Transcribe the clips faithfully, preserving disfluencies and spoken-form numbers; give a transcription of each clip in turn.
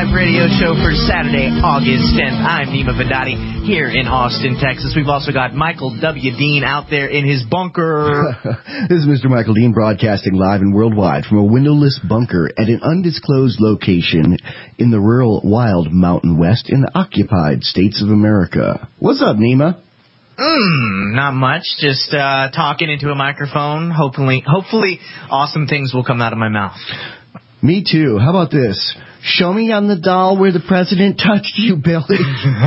live radio show for Saturday, August tenth. I'm Nima Vadati here in Austin, Texas. We've also got Michael W. Dean out there in his bunker. This is Mister Michael Dean broadcasting live and worldwide from a windowless bunker at an undisclosed location in the rural wild Mountain West in the occupied states of America. What's up, Nima? Mm, not much. Just uh, talking into a microphone. Hopefully, hopefully, awesome things will come out of my mouth. Me too. How about this? Show me on the doll where the president touched you, Billy.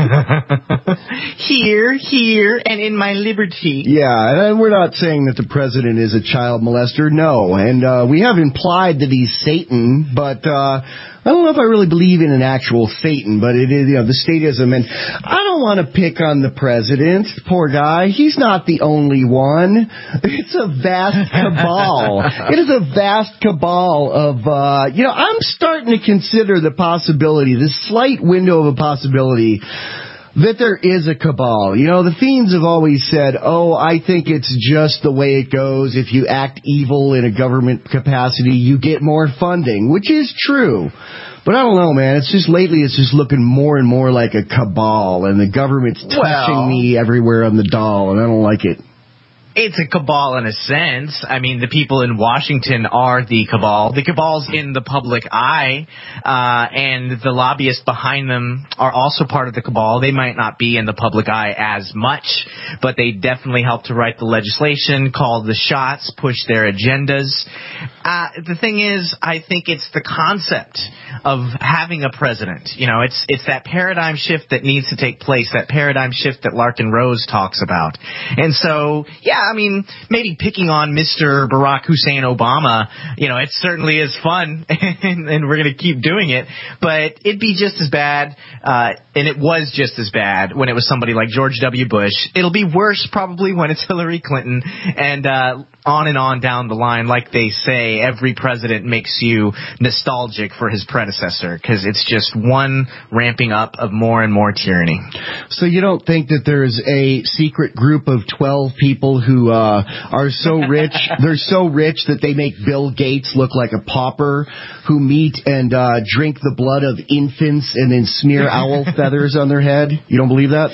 Here, here, and in my liberty. Yeah, and we're not saying that the president is a child molester, no. And uh, we have implied that he's Satan, but uh, I don't know if I really believe in an actual Satan, but it is, you know, the statism. And I don't want to pick on the president. Poor guy. He's not the only one. It's a vast cabal. It is a vast cabal of, uh, you know, I'm starting to consider the possibility, this slight window of a possibility, that there is a cabal. You know, the fiends have always said, oh, I think it's just the way it goes. If you act evil in a government capacity, you get more funding, which is true. But I don't know, man. It's just lately it's just looking more and more like a cabal, and the government's touching well, me everywhere on the doll, and I don't like it. It's a cabal in a sense. I mean, the people in Washington are the cabal. The cabal's in the public eye, uh, and the lobbyists behind them are also part of the cabal. They might not be in the public eye as much, but they definitely help to write the legislation, call the shots, push their agendas. Uh, the thing is, I think it's the concept of having a president. You know, it's it's that paradigm shift that needs to take place, that paradigm shift that Larkin Rose talks about. And so, yeah, I mean, maybe picking on Mister Barack Hussein Obama, you know, it certainly is fun, and, and we're going to keep doing it. But it'd be just as bad, uh, and it was just as bad when it was somebody like George W. Bush. It'll be worse probably when it's Hillary Clinton, and uh, on and on down the line. Like they say, every president makes you nostalgic for his predecessor, because it's just one ramping up of more and more tyranny. So you don't think that there's a secret group of twelve people who Who uh, are so rich, they're so rich that they make Bill Gates look like a pauper, who meet and uh, drink the blood of infants and then smear owl feathers on their head? You don't believe that?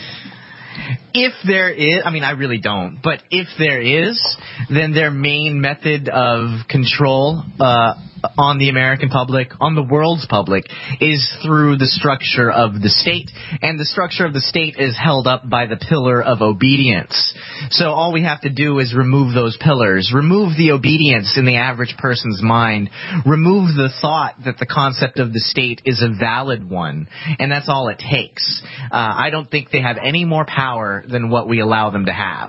If there is, I mean, I really don't, but if there is, then their main method of control uh, on the American public, on the world's public, is through the structure of the state. And the structure of the state is held up by the pillar of obedience. So all we have to do is remove those pillars, remove the obedience in the average person's mind, remove the thought that the concept of the state is a valid one, and that's all it takes. Uh, I don't think they have any more power than what we allow them to have.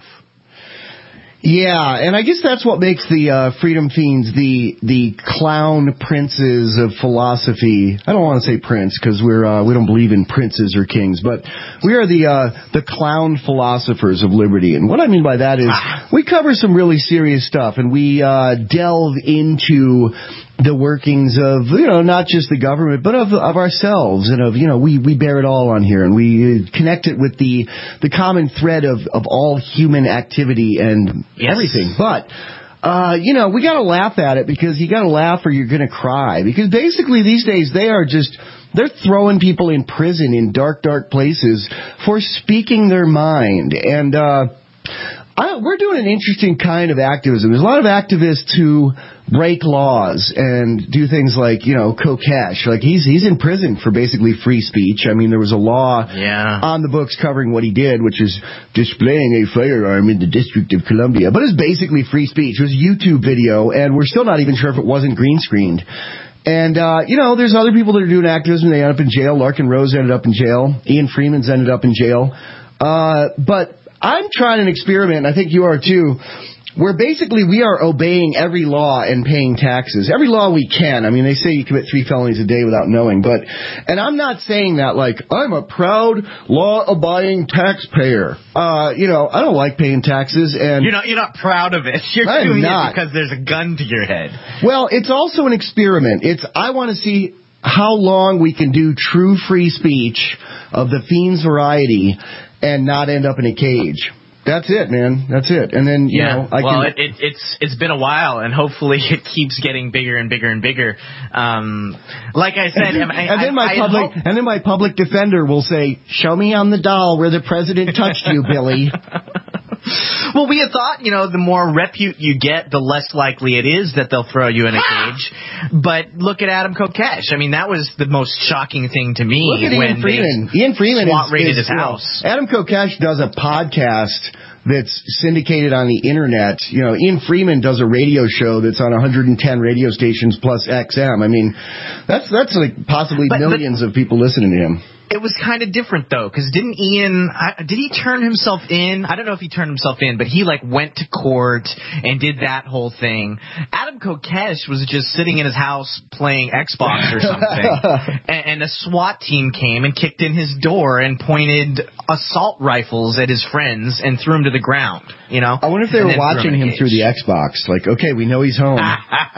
Yeah, and I guess that's what makes the uh, Freedom Fiends the the clown princes of philosophy. I don't want to say prince because we're uh, we don't believe in princes or kings, but we are the uh, the clown philosophers of liberty. And what I mean by that is we cover some really serious stuff, and we uh, delve into the workings of, you know, not just the government, but of of ourselves, and of, you know, we, we bear it all on here, and we connect it with the the common thread of, of all human activity and yes. everything. But, uh, you know, we got to laugh at it, because you got to laugh or you're going to cry. Because basically these days they are just, they're throwing people in prison in dark, dark places for speaking their mind. And uh, I, we're doing an interesting kind of activism. There's a lot of activists who break laws and do things like, you know, Kokesh. Like, he's he's in prison for basically free speech. I mean, there was a law yeah. on the books covering what he did, which is displaying a firearm in the District of Columbia. But it's basically free speech. It was a YouTube video, and we're still not even sure if it wasn't green screened. And, uh, you know, there's other people that are doing activism. They end up in jail. Larkin Rose ended up in jail. Ian Freeman's ended up in jail. Uh, but I'm trying an experiment, and I think you are too, where basically we are obeying every law and paying taxes. Every law we can. I mean, they say you commit three felonies a day without knowing, but, and I'm not saying that like, I'm a proud, law-abiding taxpayer. Uh, you know, I don't like paying taxes, and You're not, you're not proud of it. You're I'm doing not. it because there's a gun to your head. Well, it's also an experiment. It's, I want to see how long we can do true free speech of the Fiends variety and not end up in a cage. That's it, man. That's it. And then, you yeah. know, I well, can... it, it, it's it's been a while, and hopefully it keeps getting bigger and bigger and bigger. Um, like I said, and, I, and then I, my I public hope... and then my public defender will say, "Show me on the doll where the president touched you, Billy." Well, we had thought, you know, the more repute you get, the less likely it is that they'll throw you in a cage. But look at Adam Kokesh. I mean, that was the most shocking thing to me. Look at when Ian Freeman. Ian Freeman SWAT is, raided is, his house. You know, Adam Kokesh does a podcast that's syndicated on the internet. You know, Ian Freeman does a radio show that's on one hundred ten radio stations plus X M. I mean, that's that's like possibly but, millions but, of people listening to him. It was kind of different, though, because didn't Ian, I, did he turn himself in? I don't know if he turned himself in, but he, like, went to court and did that whole thing. Adam Kokesh was just sitting in his house playing Xbox or something, and, and a SWAT team came and kicked in his door and pointed assault rifles at his friends and threw him to the ground, you know? I wonder if they were watching him through the Xbox. Like, okay, we know he's home.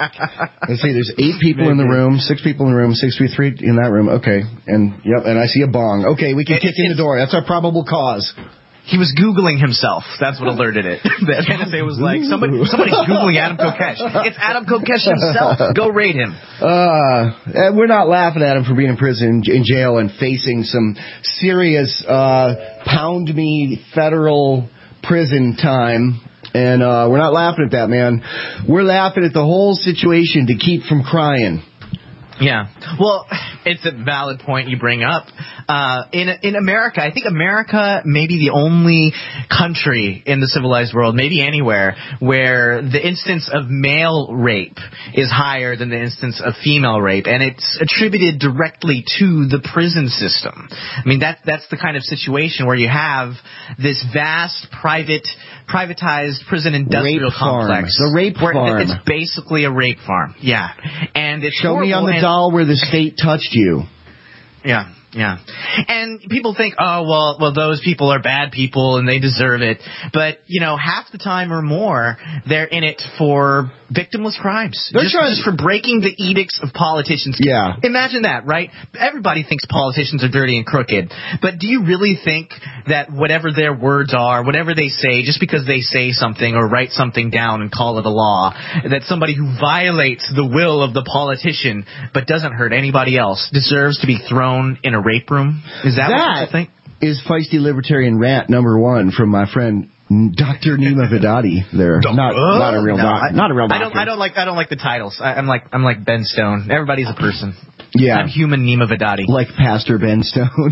Let's see, there's eight people Maybe. in the room, six people in the room, six, three, three in that room. Okay, and, yep, and I see a bong. Okay, we can it, kick in the door. That's our probable cause. He was Googling himself. That's what alerted it. The N S A was like, somebody, somebody's Googling Adam Kokesh. It's Adam Kokesh himself. Go raid him. Uh, and we're not laughing at him for being in prison, in jail, and facing some serious uh, pound me federal prison time. And uh, we're not laughing at that, man. We're laughing at the whole situation to keep from crying. Yeah. Well, it's a valid point you bring up. Uh, in in America, I think America may be the only country in the civilized world, maybe anywhere, where the instance of male rape is higher than the instance of female rape, and it's attributed directly to the prison system. I mean, that that's the kind of situation where you have this vast private, privatized prison industrial rape complex. Farm. The rape farm. It's basically a rape farm. Yeah. And it's Show me on the doll where the state touched you. Yeah. Yeah. And people think, oh, well, well, those people are bad people and they deserve it. But, you know, half the time or more, they're in it for victimless crimes. They're just, trying just for breaking the edicts of politicians. Yeah. Imagine that, right? Everybody thinks politicians are dirty and crooked. But do you really think that whatever their words are, whatever they say, just because they say something or write something down and call it a law, that somebody who violates the will of the politician but doesn't hurt anybody else deserves to be thrown in a rape room? Is that, that what you think? Is feisty libertarian rant number one from my friend Doctor Nima Vidadi. There, not not a real no, doc, I, not a real doctor. I don't I don't like I don't like the titles. I, I'm like I'm like Ben Stone. Everybody's a person. Yeah, I'm human Nima Vidadi. Like Pastor Ben Stone.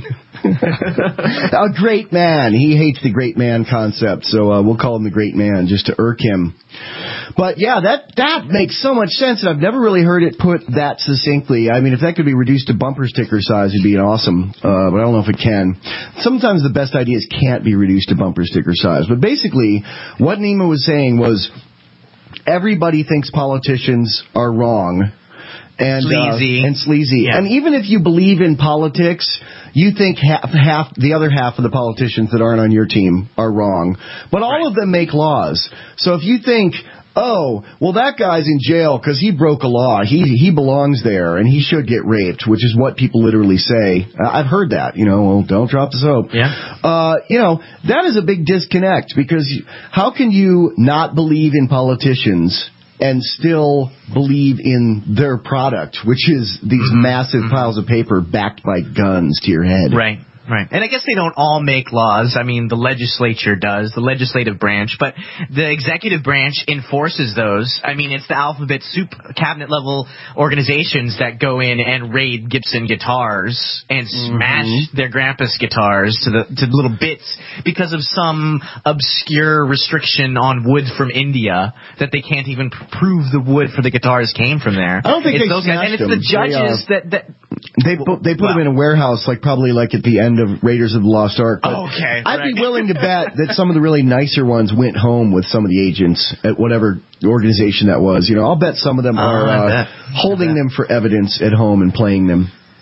A great man. He hates the great man concept, so uh, we'll call him the great man just to irk him. But yeah, that that makes so much sense, and I've never really heard it put that succinctly. I mean, if that could be reduced to bumper sticker size, it'd be awesome, uh, but I don't know if it can. Sometimes the best ideas can't be reduced to bumper sticker size. But basically, what Nima was saying was, everybody thinks politicians are wrong. And, sleazy. Uh, and sleazy. Yeah. And even if you believe in politics, you think half, half, the other half of the politicians that aren't on your team are wrong. But all right. of them make laws. So if you think, oh, well, that guy's in jail because he broke a law, he he belongs there and he should get raped, which is what people literally say. I've heard that, you know, well, don't drop the soap. Yeah. Uh, you know, that is a big disconnect, because how can you not believe in politicians and still believe in their product, which is these mm-hmm. massive mm-hmm. piles of paper backed by guns to your head? Right. Right. And I guess they don't all make laws. I mean, the legislature does, the legislative branch, but the executive branch enforces those. I mean, it's the alphabet soup cabinet level organizations that go in and raid Gibson guitars and smash mm-hmm. their grandpa's guitars to the to little bits because of some obscure restriction on wood from India that they can't even prove the wood for the guitars came from there. I don't think it's they those guys, and it's them. the judges they, uh, that, that they put, they put well, them in a warehouse, like probably like at the end of Raiders of the Lost Ark. But okay, I'd right. be willing to bet that some of the really nicer ones went home with some of the agents at whatever organization that was. You know, I'll bet some of them uh, are uh, holding them for evidence at home and playing them.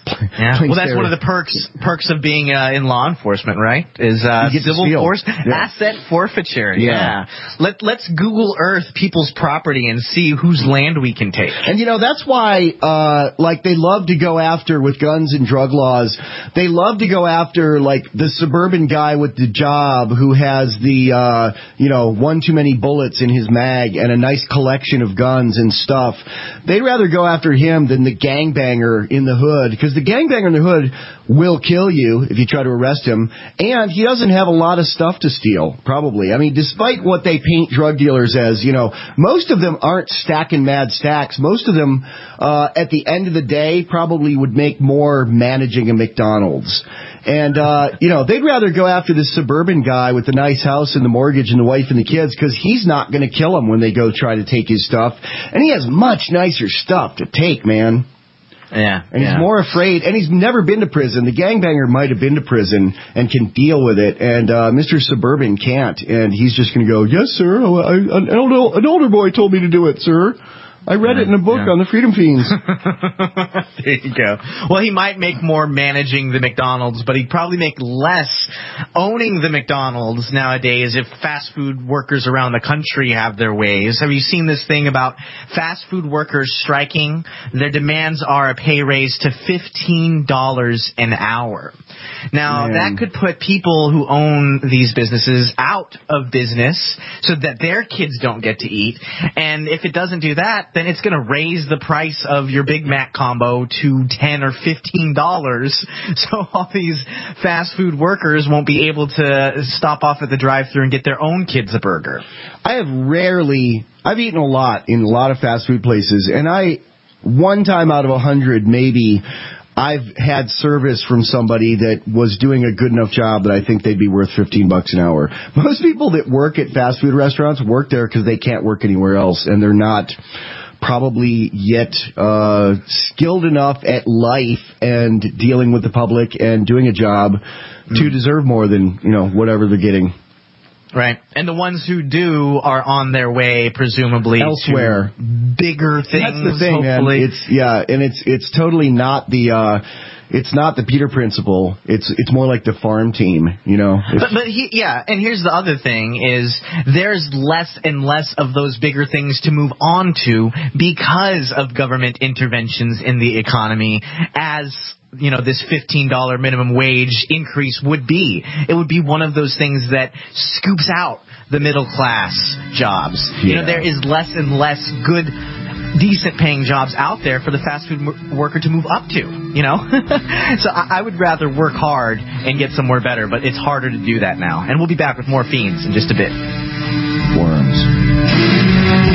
Yeah. Well, that's one of the perks perks of being uh, in law enforcement, right? Is uh, civil force yeah. asset forfeiture. Yeah. yeah. Let Let's Google Earth people's property and see whose land we can take. And you know that's why, uh, like they love to go after with guns and drug laws. They love to go after like the suburban guy with the job who has the uh, you know one too many bullets in his mag and a nice collection of guns and stuff. They'd rather go after him than the gangbanger in the hood, because the gangbanger in the hood will kill you if you try to arrest him, and he doesn't have a lot of stuff to steal, probably. I mean, despite what they paint drug dealers as, you know, most of them aren't stacking mad stacks. Most of them, uh, at the end of the day, probably would make more managing a McDonald's. And, uh, you know, they'd rather go after this suburban guy with the nice house and the mortgage and the wife and the kids, because he's not going to kill them when they go try to take his stuff. And he has much nicer stuff to take, man. Yeah. And yeah. he's more afraid, and he's never been to prison. The gangbanger might have been to prison and can deal with it, and uh, Mister Suburban can't, and he's just going to go, yes, sir, I, I, an, older, an older boy told me to do it, sir. I read yeah, it in a book yeah. on the Freedom Fiends. There you go. Well, he might make more managing the McDonald's, but he'd probably make less owning the McDonald's nowadays if fast food workers around the country have their ways. Have you seen this thing about fast food workers striking? Their demands are a pay raise to fifteen dollars an hour. Now, Man. that could put people who own these businesses out of business so that their kids don't get to eat. And if it doesn't do that, then it's going to raise the price of your Big Mac combo to ten or fifteen dollars. So all these fast food workers won't be able to stop off at the drive-thru and get their own kids a burger. I have rarely, I've eaten a lot in a lot of fast food places, and I, one time out of a hundred maybe, I've had service from somebody that was doing a good enough job that I think they'd be worth fifteen bucks an hour. Most people that work at fast food restaurants work there because they can't work anywhere else, and they're not probably yet uh skilled enough at life and dealing with the public and doing a job mm. to deserve more than, you know, whatever they're getting. Right. And the ones who do are on their way, presumably, elsewhere. to bigger things. That's the thing, hopefully. man. It's, yeah, and it's, it's totally not the, uh, it's not the Peter principle. It's, it's more like the farm team, you know. But, but he, yeah, and here's the other thing is there's less and less of those bigger things to move on to because of government interventions in the economy, as you know, this fifteen dollars minimum wage increase would be. It would be one of those things that scoops out the middle class jobs. Yeah. You know, there is less and less good, decent paying jobs out there for the fast food worker to move up to, you know? So I, I would rather work hard and get somewhere better, but it's harder to do that now. And we'll be back with more Fiends in just a bit. Worms.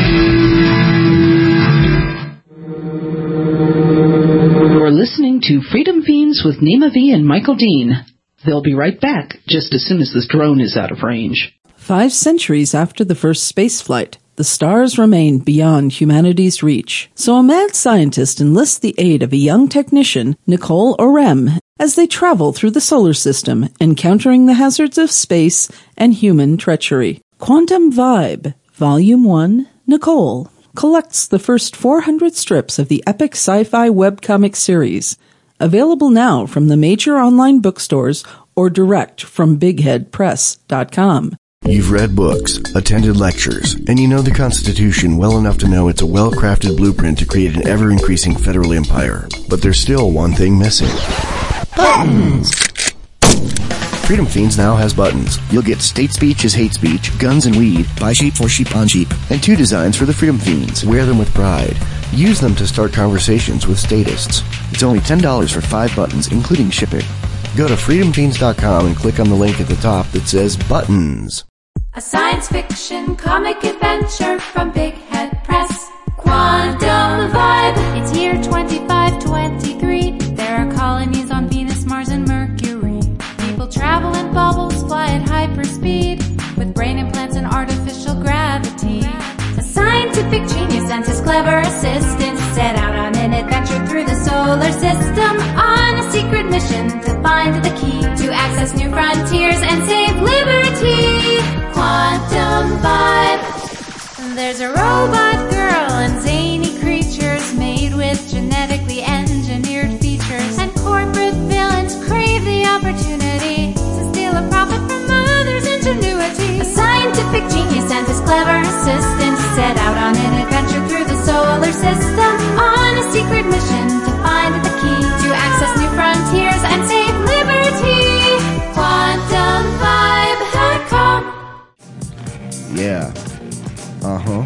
You're listening to Freedom Fiends with Nima V and Michael Dean. They'll be right back just as soon as this drone is out of range. Five centuries after the first space flight, the stars remain beyond humanity's reach. So a mad scientist enlists the aid of a young technician, Nicole Orem, as they travel through the solar system, encountering the hazards of space and human treachery. Quantum Vibe, Volume one, Nicole, collects the first four hundred strips of the epic sci-fi webcomic series, available now from the major online bookstores or direct from big head press dot com. You've read books, attended lectures, and you know the Constitution well enough to know it's a well-crafted blueprint to create an ever-increasing federal empire. But there's still one thing missing. Buttons! Freedom Fiends now has buttons. You'll get state speech is hate speech, guns and weed, buy sheep for sheep on sheep, and two designs for the Freedom Fiends. Wear them with pride. Use them to start conversations with statists. It's only ten dollars for five buttons, including shipping. Go to freedom fiends dot com and click on the link at the top that says Buttons. A science fiction comic adventure from Big Head Press. Quantum Vibe. It's year twenty-five twenty-three. There are colonies on Venus, Mars, and Mercury. People travel in bubbles, fly at hyperspeed, with brain implants and artificial gravity. A scientific genius and his clever assistant set out on an adventure through the solar system on a secret mission to find the key to access new frontiers and save liberty. Quantum Vibe. There's a robot girl and zany creatures made with genetically engineered features, and opportunity to steal a profit from others' ingenuity. A scientific genius and his clever assistant set out on an adventure through the solar system on a secret mission to find the key to access new frontiers and save liberty. quantum vibe dot com. Yeah. Uh-huh.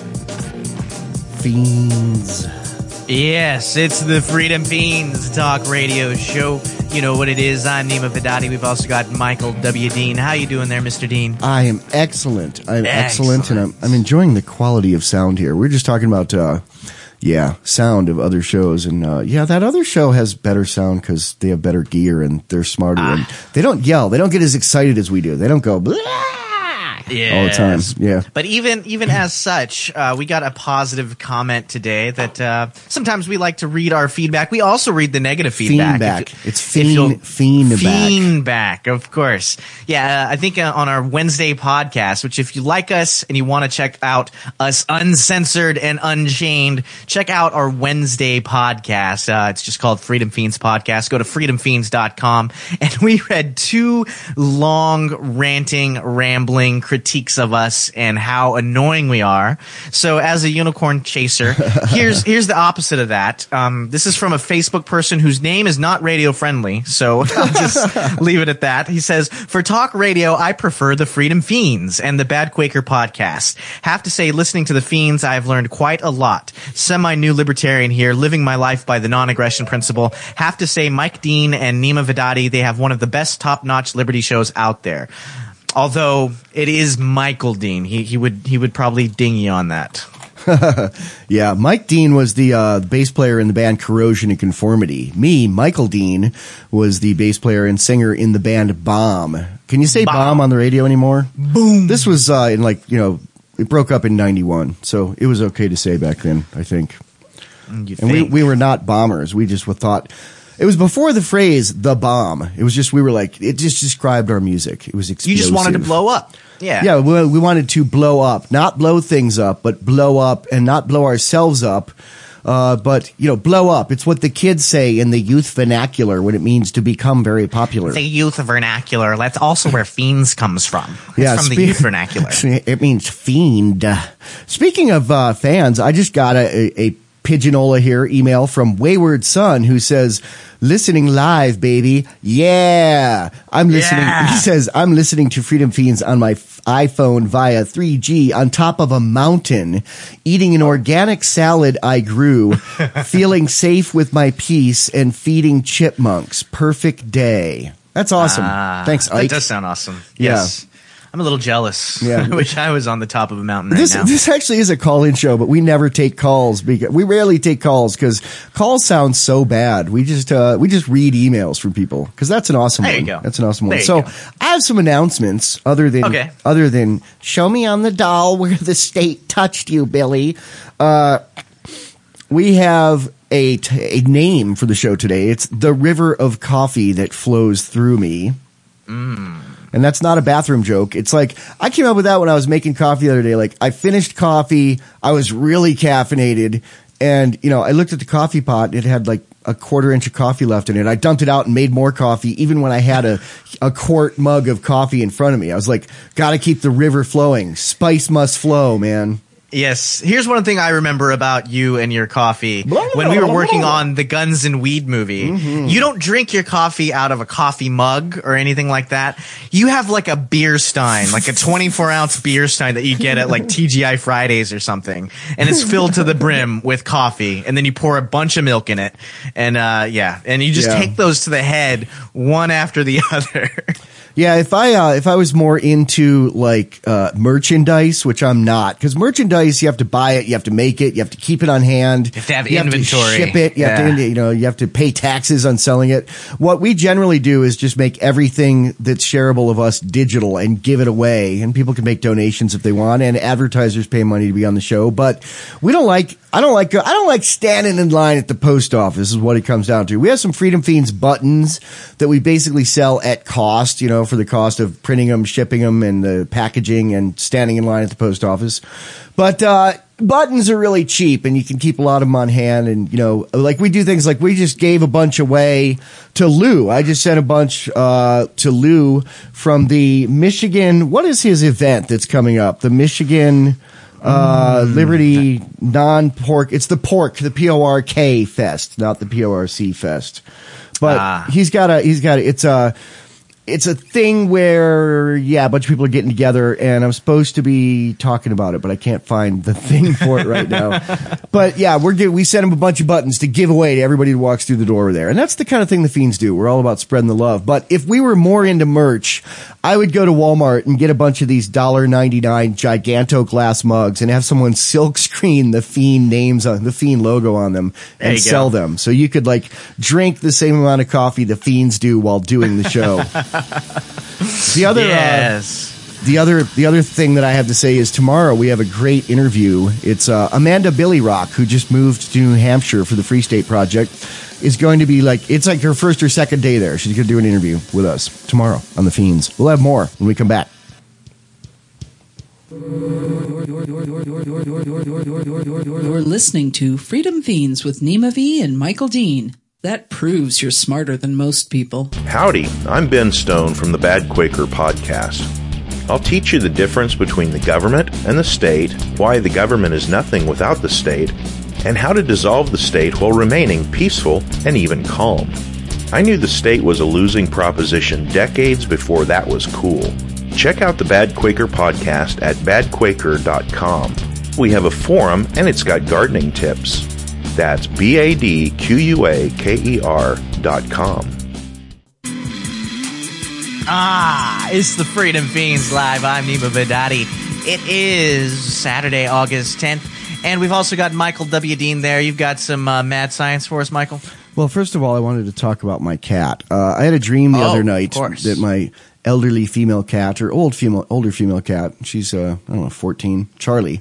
Fiends. Yes, it's the Freedom Fiends Talk Radio Show. You know what it is. I'm Nima Vidadi. We've also got Michael W. Dean. How you doing there, Mister Dean? I am excellent. I'm excellent, Excellent. and I'm, I'm enjoying the quality of sound here. We're just talking about, uh, yeah, sound of other shows. And, uh, yeah, that other show has better sound because they have better gear and they're smarter. Ah. And they don't yell. They don't get as excited as we do. They don't go, blah, all the time. Yeah. But even even as such, uh, we got a positive comment today that uh, sometimes we like to read our feedback. We also read the negative feedback. Feedback. If you- It's if you'll- fiend, fiend back. Feedback, of course. Yeah, uh, I think uh, on our Wednesday podcast, which if you like us and you want to check out us uncensored and unchained, check out our Wednesday podcast. Uh, it's just called Freedom Fiends Podcast. Go to freedom fiends dot com. And we read two long, ranting, rambling critiques of us and how annoying we are. So as a unicorn chaser, here's here's the opposite of that. Um, this is from a Facebook person whose name is not radio friendly, so I'll just leave it at that. He says, for talk radio, I prefer the Freedom Fiends and the Bad Quaker podcast. Have to say, listening to the Fiends, I've learned quite a lot. Semi-new libertarian here, living my life by the non-aggression principle. Have to say, Mike Dean and Nima Vidadi, they have one of the best top-notch liberty shows out there. Although it is Michael Dean, he he would he would probably ding you on that. Yeah, Mike Dean was the uh, bass player in the band Corrosion and Conformity. Me, Michael Dean, was the bass player and singer in the band Bomb. Can you say Bomb, Bomb on the radio anymore? Boom. This was uh, in like, you know, it broke up in ninety-one, so it was okay to say back then, I think. You And we, think. we were not bombers. We just thought... It was before the phrase, the bomb. It was just, we were like, it just described our music. It was You explosive. just wanted to blow up. Yeah. Yeah, we, we wanted to blow up. Not blow things up, but blow up and not blow ourselves up. Uh, but, you know, blow up. It's what the kids say in the youth vernacular when it means to become very popular. The youth vernacular. That's also where fiends comes from. It's Yeah, from spe- the youth vernacular. It means fiend. Speaking of uh, fans, I just got a, a, a Pigeonola here email from Wayward Son who says, listening live, baby. Yeah. I'm listening. Yeah. He says, I'm listening to Freedom Fiends on my f- iPhone via three G on top of a mountain, eating an organic salad I grew, feeling safe with my peace and feeding chipmunks. Perfect day. That's awesome. Ah, Thanks, That Ike. does sound awesome. Yeah. Yes. I'm a little jealous. Yeah. I wish I was on the top of a mountain right This now. this actually is a call-in show, but we never take calls because we rarely take calls because calls sound so bad. We just uh, we just read emails from people because that's an awesome There one. you go. That's an awesome one. There you So go. I have some announcements other than Okay. other than show me on the doll where the state touched you, Billy. Uh, we have a t- a name for the show today. It's the river of coffee that flows through me. And that's not a bathroom joke. It's like, I came up with that when I was making coffee the other day. Like, I finished coffee. I was really caffeinated. And, you know, I looked at the coffee pot. It had like a quarter inch of coffee left in it. I dumped it out and made more coffee, even when I had a, a quart mug of coffee in front of me. I was like, gotta keep the river flowing. Spice must flow, man. Yes. Here's one thing I remember about you and your coffee. Blah, When we were blah, working blah. on the Guns and Weed movie, Mm-hmm. you don't drink your coffee out of a coffee mug or anything like that. You have like a beer stein, like a twenty-four ounce beer stein that you get at like T G I Fridays or something. And it's filled to the brim with coffee. And then you pour a bunch of milk in it. And, uh, yeah. And you just Yeah. take those to the head one after the other. Yeah, if I uh, if I was more into like uh merchandise, which I'm not, because merchandise you have to buy it, you have to make it, you have to keep it on hand, you have to have you inventory. have to ship it, you have Yeah. to you know you have to pay taxes on selling it. What we generally do is just make everything that's shareable of us digital and give it away, and people can make donations if they want, and advertisers pay money to be on the show. But we don't like I don't like I don't like standing in line at the post office. Is what it comes down to. We have some Freedom Fiends buttons that we basically sell at cost, you know, for the cost of printing them, shipping them, and the packaging and standing in line at the post office. But uh buttons are really cheap and you can keep a lot of them on hand. And, you know, like we do things like we just gave a bunch away to Lou. I just sent a bunch, uh, to Lou from the Michigan. What is his event that's coming up? The Michigan, uh, mm. Liberty non-pork. It's the pork, the P O R K fest, not the P O R C fest. But ah. he's got a, he's got a, it's a, It's a thing where, yeah, a bunch of people are getting together, and I'm supposed to be talking about it, but I can't find the thing for it right now. But yeah, we're give, we sent him a bunch of buttons to give away to everybody who walks through the door there, and that's the kind of thing the Fiends do. We're all about spreading the love. But if we were more into merch, I would go to Walmart and get a bunch of these one dollar ninety-nine giganto glass mugs and have someone silk screen the Fiend names on the Fiend logo on them and sell go. them, so you could like drink the same amount of coffee the Fiends do while doing the show. The other, yes. uh, the other, the other thing that I have to say is tomorrow we have a great interview. It's uh, Amanda Billy Rock, who just moved to New Hampshire for the Free State Project, is going to be like, it's like her first or second day there. She's going to do an interview with us tomorrow on the Fiends. We'll have more when we come back. You're listening to Freedom Fiends with Nima V and Michael Dean. That proves you're smarter than most people. Howdy, I'm Ben Stone from the Bad Quaker podcast. I'll teach you the difference between the government and the state, why the government is nothing without the state, and how to dissolve the state while remaining peaceful and even calm. I knew the state was a losing proposition decades before that was cool. Check out the Bad Quaker podcast at bad quaker dot com. We have a forum and it's got gardening tips. That's B A D Q U A K E R dot com. Ah, it's the Freedom Fiends Live. I'm Nima Vedati. It is Saturday, August tenth, and we've also got Michael W. Dean there. You've got some uh, mad science for us, Michael? Well, first of all, I wanted to talk about my cat. Uh, I had a dream the oh, other night that my elderly female cat, or old female, older female cat, she's, uh, I don't know, fourteen, Charlie.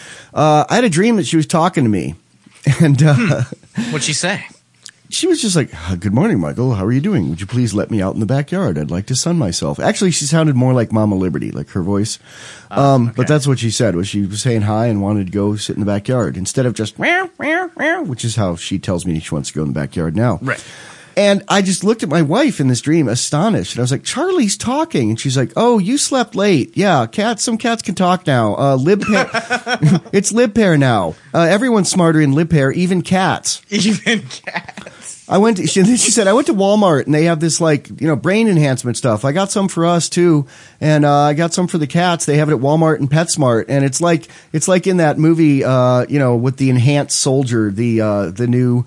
Uh, I had a dream that she was talking to me. And uh, hmm. What'd she say? She was just like, "Good morning, Michael. How are you doing? Would you please let me out in the backyard? I'd like to sun myself." Actually, she sounded more like Mama Liberty, like her voice. Oh, um, okay. But that's what she said, was she was saying hi and wanted to go sit in the backyard instead of just meow, meow, meow, which is how she tells me she wants to go in the backyard now. Right. And I just looked at my wife in this dream, astonished. And I was like, "Charlie's talking." And she's like, "Oh, you slept late. Yeah, cats, some cats can talk now. Uh, lib pair, it's lib pair now. Uh, everyone's smarter in lib pair, even cats." Even cats. I went to, she, she said, I went to Walmart and they have this like, you know, brain enhancement stuff. I got some for us too. And, uh, I got some for the cats. They have it at Walmart and PetSmart. And it's like, it's like in that movie, uh, you know, with the enhanced soldier, the, uh, the new,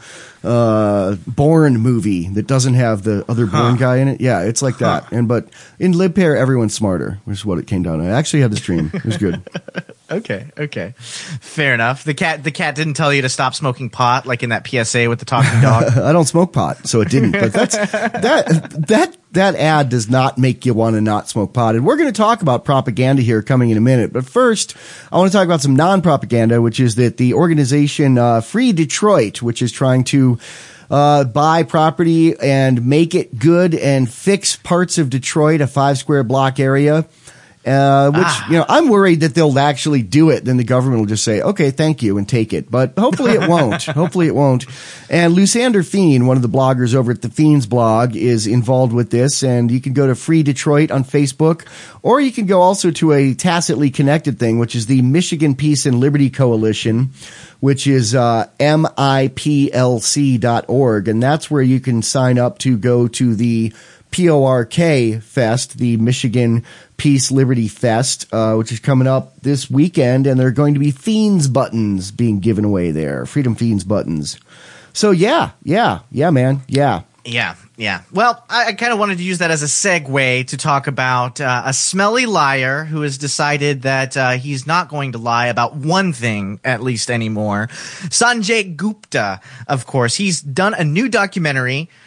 uh, Bourne movie that doesn't have the other Bourne huh. guy in it. Yeah, it's like huh. that. And, but in lib pair, everyone's smarter, which is what it came down to. I actually had this dream. It was good. Okay, okay. Fair enough. The cat the cat didn't tell you to stop smoking pot like in that P S A with the talking dog. I don't smoke pot, so it didn't. But that's that that that ad does not make you want to not smoke pot. And we're going to talk about propaganda here coming in a minute. But first, I want to talk about some non-propaganda, which is that the organization uh, Free Detroit, which is trying to uh buy property and make it good and fix parts of Detroit, a five square block area. Uh, which, ah. you know, I'm worried that they'll actually do it. Then the government will just say, "Okay, thank you," and take it. But hopefully it won't. Hopefully it won't. And Lusander Fiend, one of the bloggers over at the Fiends blog, is involved with this. And you can go to Free Detroit on Facebook, or you can go also to a tacitly connected thing, which is the Michigan Peace and Liberty Coalition, which is uh M I P L C dot org. And that's where you can sign up to go to the P O R K Fest, the Michigan Peace Liberty Fest, uh, which is coming up this weekend, and there are going to be Fiends buttons being given away there, Freedom Fiends buttons. So yeah, yeah, yeah, man, yeah. Yeah, yeah. Well, I, I kind of wanted to use that as a segue to talk about uh, a smelly liar who has decided that uh, he's not going to lie about one thing, at least anymore. Sanjay Gupta, of course. He's done a new documentary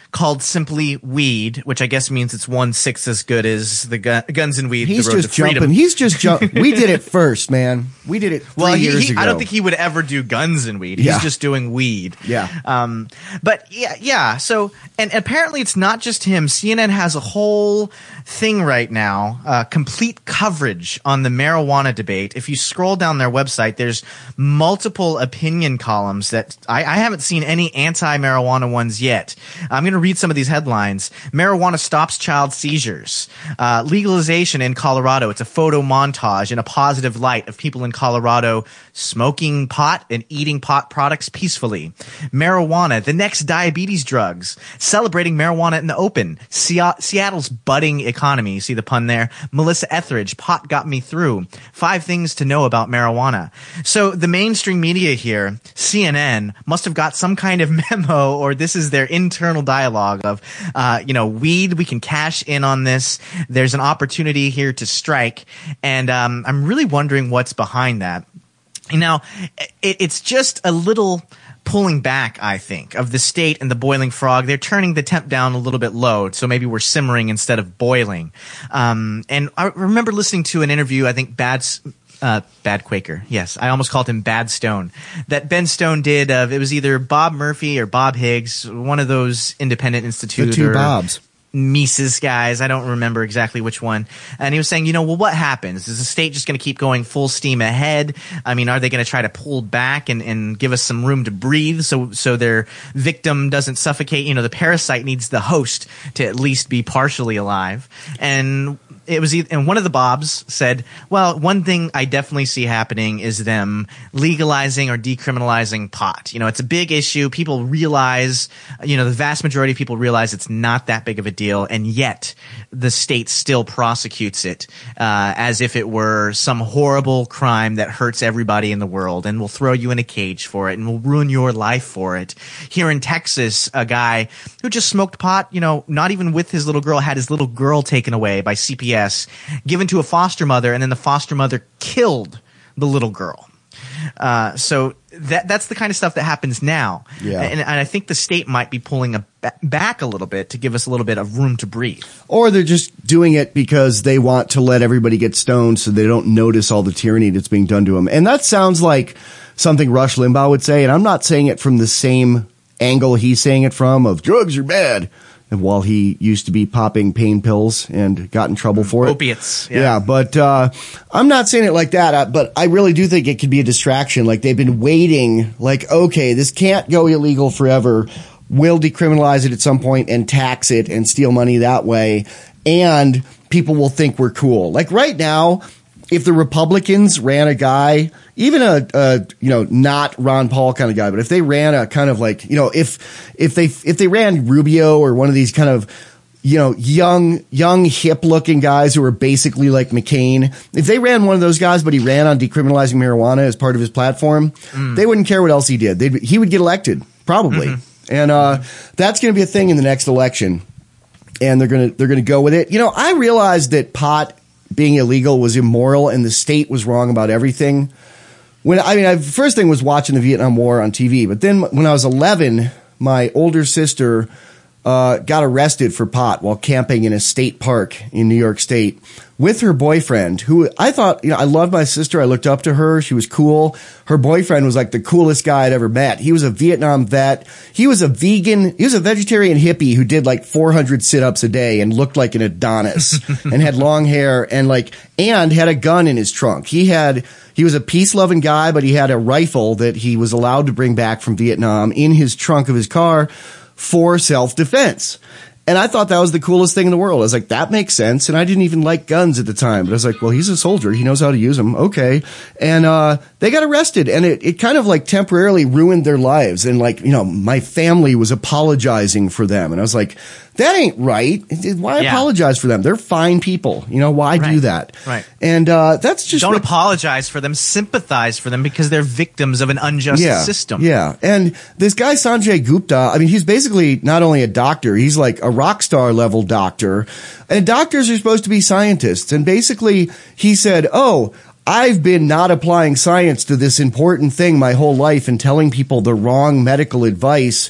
called simply weed, which I guess means it's one sixth as good as the gun, guns and weed. He's the road just to freedom. jumping. He's just jumping. We did it first, man. We did it three well, he, years he, ago. I don't think he would ever do guns and weed. He's Yeah. just doing weed. Yeah. Um, but yeah, yeah. So, and apparently it's not just him. C N N has a whole thing right now, uh, complete coverage on the marijuana debate. If you scroll down their website, there's multiple opinion columns that I, I haven't seen any anti-marijuana ones yet. I'm going to read some of these headlines. Marijuana stops child seizures. Uh, legalization in Colorado. It's a photo montage in a positive light of people in Colorado smoking pot and eating pot products peacefully. Marijuana, the next diabetes drugs. Celebrating marijuana in the open. Se- Seattle's budding economy. See the pun there? Melissa Etheridge, pot got me through. Five things to know about marijuana. So the mainstream media here, C N N, must have got some kind of memo, or this is their internal dialogue of, uh, you know, weed, we can cash in on this. There's an opportunity here to strike. And um, I'm really wondering what's behind that. Now, it, it's just a little pulling back, I think, of the state and the boiling frog. They're turning the temp down a little bit low, so maybe we're simmering instead of boiling. Um, and I remember listening to an interview, I think Bad, uh, Bad Quaker. Yes, I almost called him Bad Stone. That Ben Stone did of, it was either Bob Murphy or Bob Higgs, one of those independent institute. The two or, Bobs. Mises guys. I don't remember exactly which one. And he was saying, you know, well, what happens? Is the state just going to keep going full steam ahead? I mean, are they going to try to pull back and, and give us some room to breathe so, so their victim doesn't suffocate? You know, the parasite needs the host to at least be partially alive. And it was, and one of the Bobs said, well, one thing I definitely see happening is them legalizing or decriminalizing pot. You know, it's a big issue. People realize, you know, the vast majority of people realize it's not that big of a deal, and yet the state still prosecutes it uh, as if it were some horrible crime that hurts everybody in the world, and will throw you in a cage for it and will ruin your life for it. Here in Texas, a guy who just smoked pot, you know, not even with his little girl, had his little girl taken away by C P S, given to a foster mother, and then the foster mother killed the little girl. Uh, so that that's the kind of stuff that happens now. Yeah. And, and I think the state might be pulling a ba- back a little bit to give us a little bit of room to breathe. Or they're just doing it because they want to let everybody get stoned so they don't notice all the tyranny that's being done to them. And that sounds like something Rush Limbaugh would say, and I'm not saying it from the same angle he's saying it from, of drugs are bad. And while he used to be popping pain pills and got in trouble for it. Opiates. Yeah, Yeah. but uh I'm not saying it like that, uh, but I really do think it could be a distraction. Like, they've been waiting, like, okay, this can't go illegal forever. We'll decriminalize it at some point and tax it and steal money that way. And people will think we're cool. Like, right now, if the Republicans ran a guy, even a, a, you know, not Ron Paul kind of guy, but if they ran a kind of like, you know, if, if they, if they ran Rubio or one of these kind of, you know, young, young, hip looking guys who are basically like McCain, if they ran one of those guys, but he ran on decriminalizing marijuana as part of his platform, mm. they wouldn't care what else he did. They'd, he would get elected, probably. Mm-hmm. And, uh, that's going to be a thing in the next election. And they're going to, they're going to go with it. You know, I realized that pot being illegal was immoral and the state was wrong about everything. When I mean, I, first thing was watching the Vietnam War on T V, but then when I was eleven, my older sister uh got arrested for pot while camping in a state park in New York State with her boyfriend, who I thought, you know, I loved my sister. I looked up to her. She was cool. Her boyfriend was like the coolest guy I'd ever met. He was a Vietnam vet. He was a vegan. He was a vegetarian hippie who did like four hundred sit-ups a day and looked like an Adonis and had long hair and like, and had a gun in his trunk. He had, he was a peace-loving guy, but he had a rifle that he was allowed to bring back from Vietnam in his trunk of his car for self-defense. And I thought that was the coolest thing in the world. I was like, that makes sense. And I didn't even like guns at the time. But I was like, well, he's a soldier. He knows how to use them. Okay. And uh they got arrested. And it, it kind of like temporarily ruined their lives. And like, you know, my family was apologizing for them. And I was like, that ain't right. Why yeah. apologize for them? They're fine people. You know, why right. do that? Right. And uh that's just Don't what, apologize for them. Sympathize for them because they're victims of an unjust yeah, system. Yeah. And this guy, Sanjay Gupta, I mean, he's basically not only a doctor, he's like a rock star level doctor. And doctors are supposed to be scientists. And basically he said, oh, I've been not applying science to this important thing my whole life and telling people the wrong medical advice.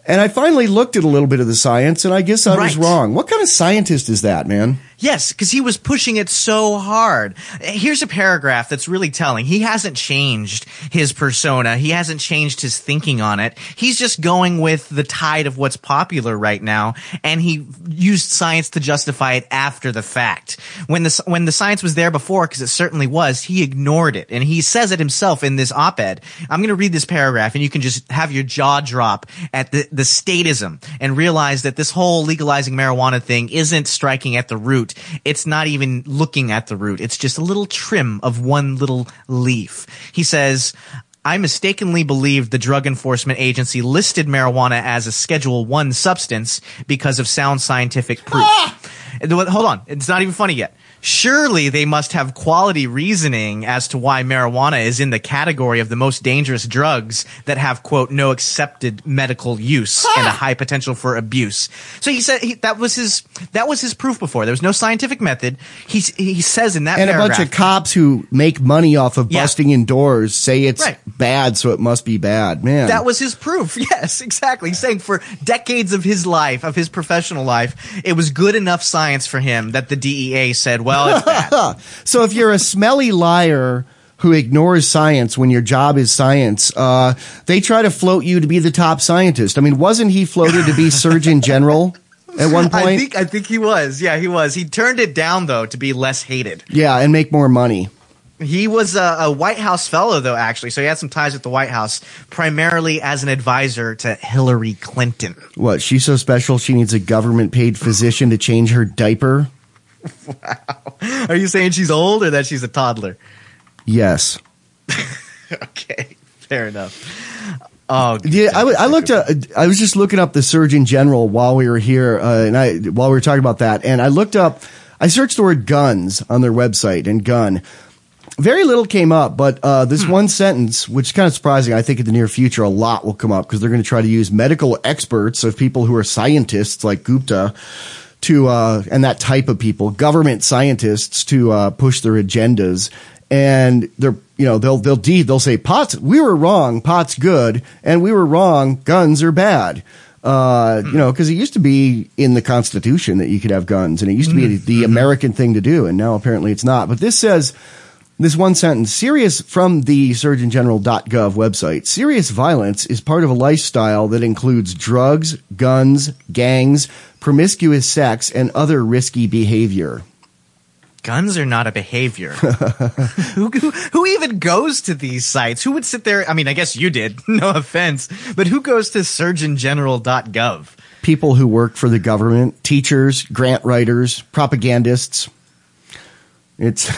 And I finally looked at a little bit of the science, and I guess I was Right. wrong. What kind of scientist is that, man? Yes, because he was pushing it so hard. Here's a paragraph that's really telling. He hasn't changed his persona. He hasn't changed his thinking on it. He's just going with the tide of what's popular right now, and he used science to justify it after the fact. When the when the science was there before, because it certainly was, he ignored it, and he says it himself in this op-ed. I'm going to read this paragraph, and you can just have your jaw drop at the the statism and realize that this whole legalizing marijuana thing isn't striking at the root. It's not even looking at the root. It's just a little trim of one little leaf. He says, I mistakenly believed the Drug Enforcement Agency listed marijuana as a Schedule One substance because of sound scientific proof. Ah! Hold on. It's not even funny yet. Surely they must have quality reasoning as to why marijuana is in the category of the most dangerous drugs that have, quote, no accepted medical use and a high potential for abuse. So he said he, that was his that was his proof before. There was no scientific method. He he says in that And paragraph, a bunch of cops who make money off of Yeah. busting in doors say it's Right. bad, so it must be bad. Man. that was his proof. Yes, exactly. He's saying for decades of his life, of his professional life, it was good enough science for him that the D E A said, well, it's bad. So if you're a smelly liar who ignores science when your job is science, uh, they try to float you to be the top scientist. I mean, wasn't he floated to be Surgeon General at one point? I think I think he was. Yeah, he was. He turned it down though to be less hated. Yeah, and make more money. He was a, a White House fellow though, actually. So he had some ties with the White House, primarily as an advisor to Hillary Clinton. What, she's so special she needs a government-paid physician to change her diaper? Wow. Are you saying she's old or that she's a toddler? Yes. Okay, fair enough. Oh, Yeah, I, w- I looked at, I was just looking up the Surgeon General while we were here, uh, and I, while we were talking about that, and I looked up, I searched the word guns on their website, and gun. Very little came up, but uh, this Hmm. one sentence, which is kind of surprising, I think in the near future a lot will come up because they're going to try to use medical experts of people who are scientists like Gupta to, uh, and that type of people, government scientists to uh, push their agendas. And they're, you know, they'll, they'll, de- they'll say pot's, we were wrong, pot's good, and we were wrong, guns are bad. Uh, you know, because it used to be in the Constitution that you could have guns, and it used to be the American thing to do, and now apparently it's not. But this says, this one sentence, serious, from the surgeon general dot gov website, serious violence is part of a lifestyle that includes drugs, guns, gangs, promiscuous sex, and other risky behavior. Guns are not a behavior. who, who who even goes to these sites? Who would sit there? I mean, I guess you did. No offense, but who goes to surgeon general dot gov? People who work for the government, teachers, grant writers, propagandists. It's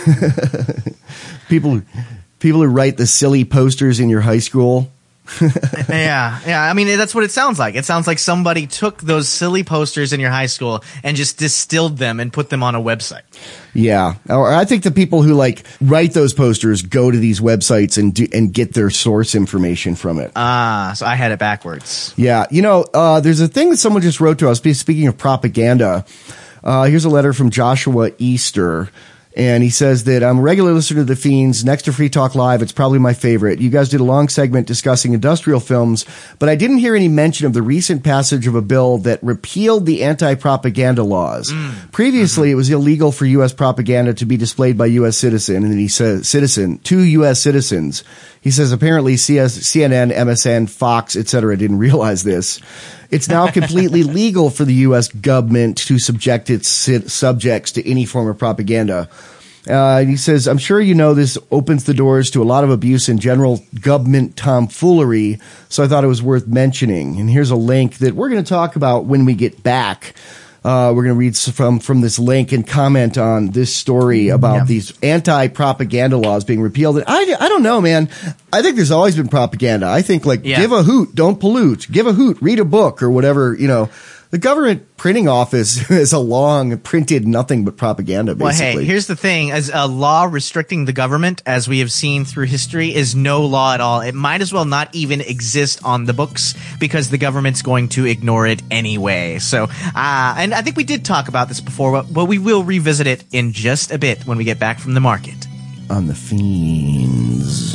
people people who write the silly posters in your high school. yeah, yeah. I mean, that's what it sounds like. It sounds like somebody took those silly posters in your high school and just distilled them and put them on a website. Yeah, or I think the people who like write those posters go to these websites and do, and get their source information from it. Ah, so I had it backwards. Yeah, you know, uh, there's a thing that someone just wrote to us. Speaking of propaganda, uh, here's a letter from Joshua Easter. And he says that I'm a regular listener to The Fiends. Next to Free Talk Live, it's probably my favorite. You guys did a long segment discussing industrial films, but I didn't hear any mention of the recent passage of a bill that repealed the anti-propaganda laws. Mm. Previously, mm-hmm. it was illegal for U S propaganda to be displayed by U S citizen, and then he says citizen to U S citizens. He says apparently C N N, M S N, Fox, et cetera didn't realize this. It's now completely legal for the U S government to subject its subjects to any form of propaganda. Uh, and he says, I'm sure you know this opens the doors to a lot of abuse and general government tomfoolery, so I thought it was worth mentioning. And here's a link that we're going to talk about when we get back. Uh, we're going to read from, from this link and comment on this story about yeah. these anti-propaganda laws being repealed. And I, I don't know, man. I think there's always been propaganda. I think like, yeah. give a hoot, don't pollute. Give a hoot, read a book or whatever, you know. The government printing office is a long printed nothing but propaganda, basically. Well, hey, here's the thing. As a law restricting the government, as we have seen through history, is no law at all. It might as well not even exist on the books because the government's going to ignore it anyway. So, uh, and I think we did talk about this before, but we will revisit it in just a bit when we get back from the market. On the Fiends.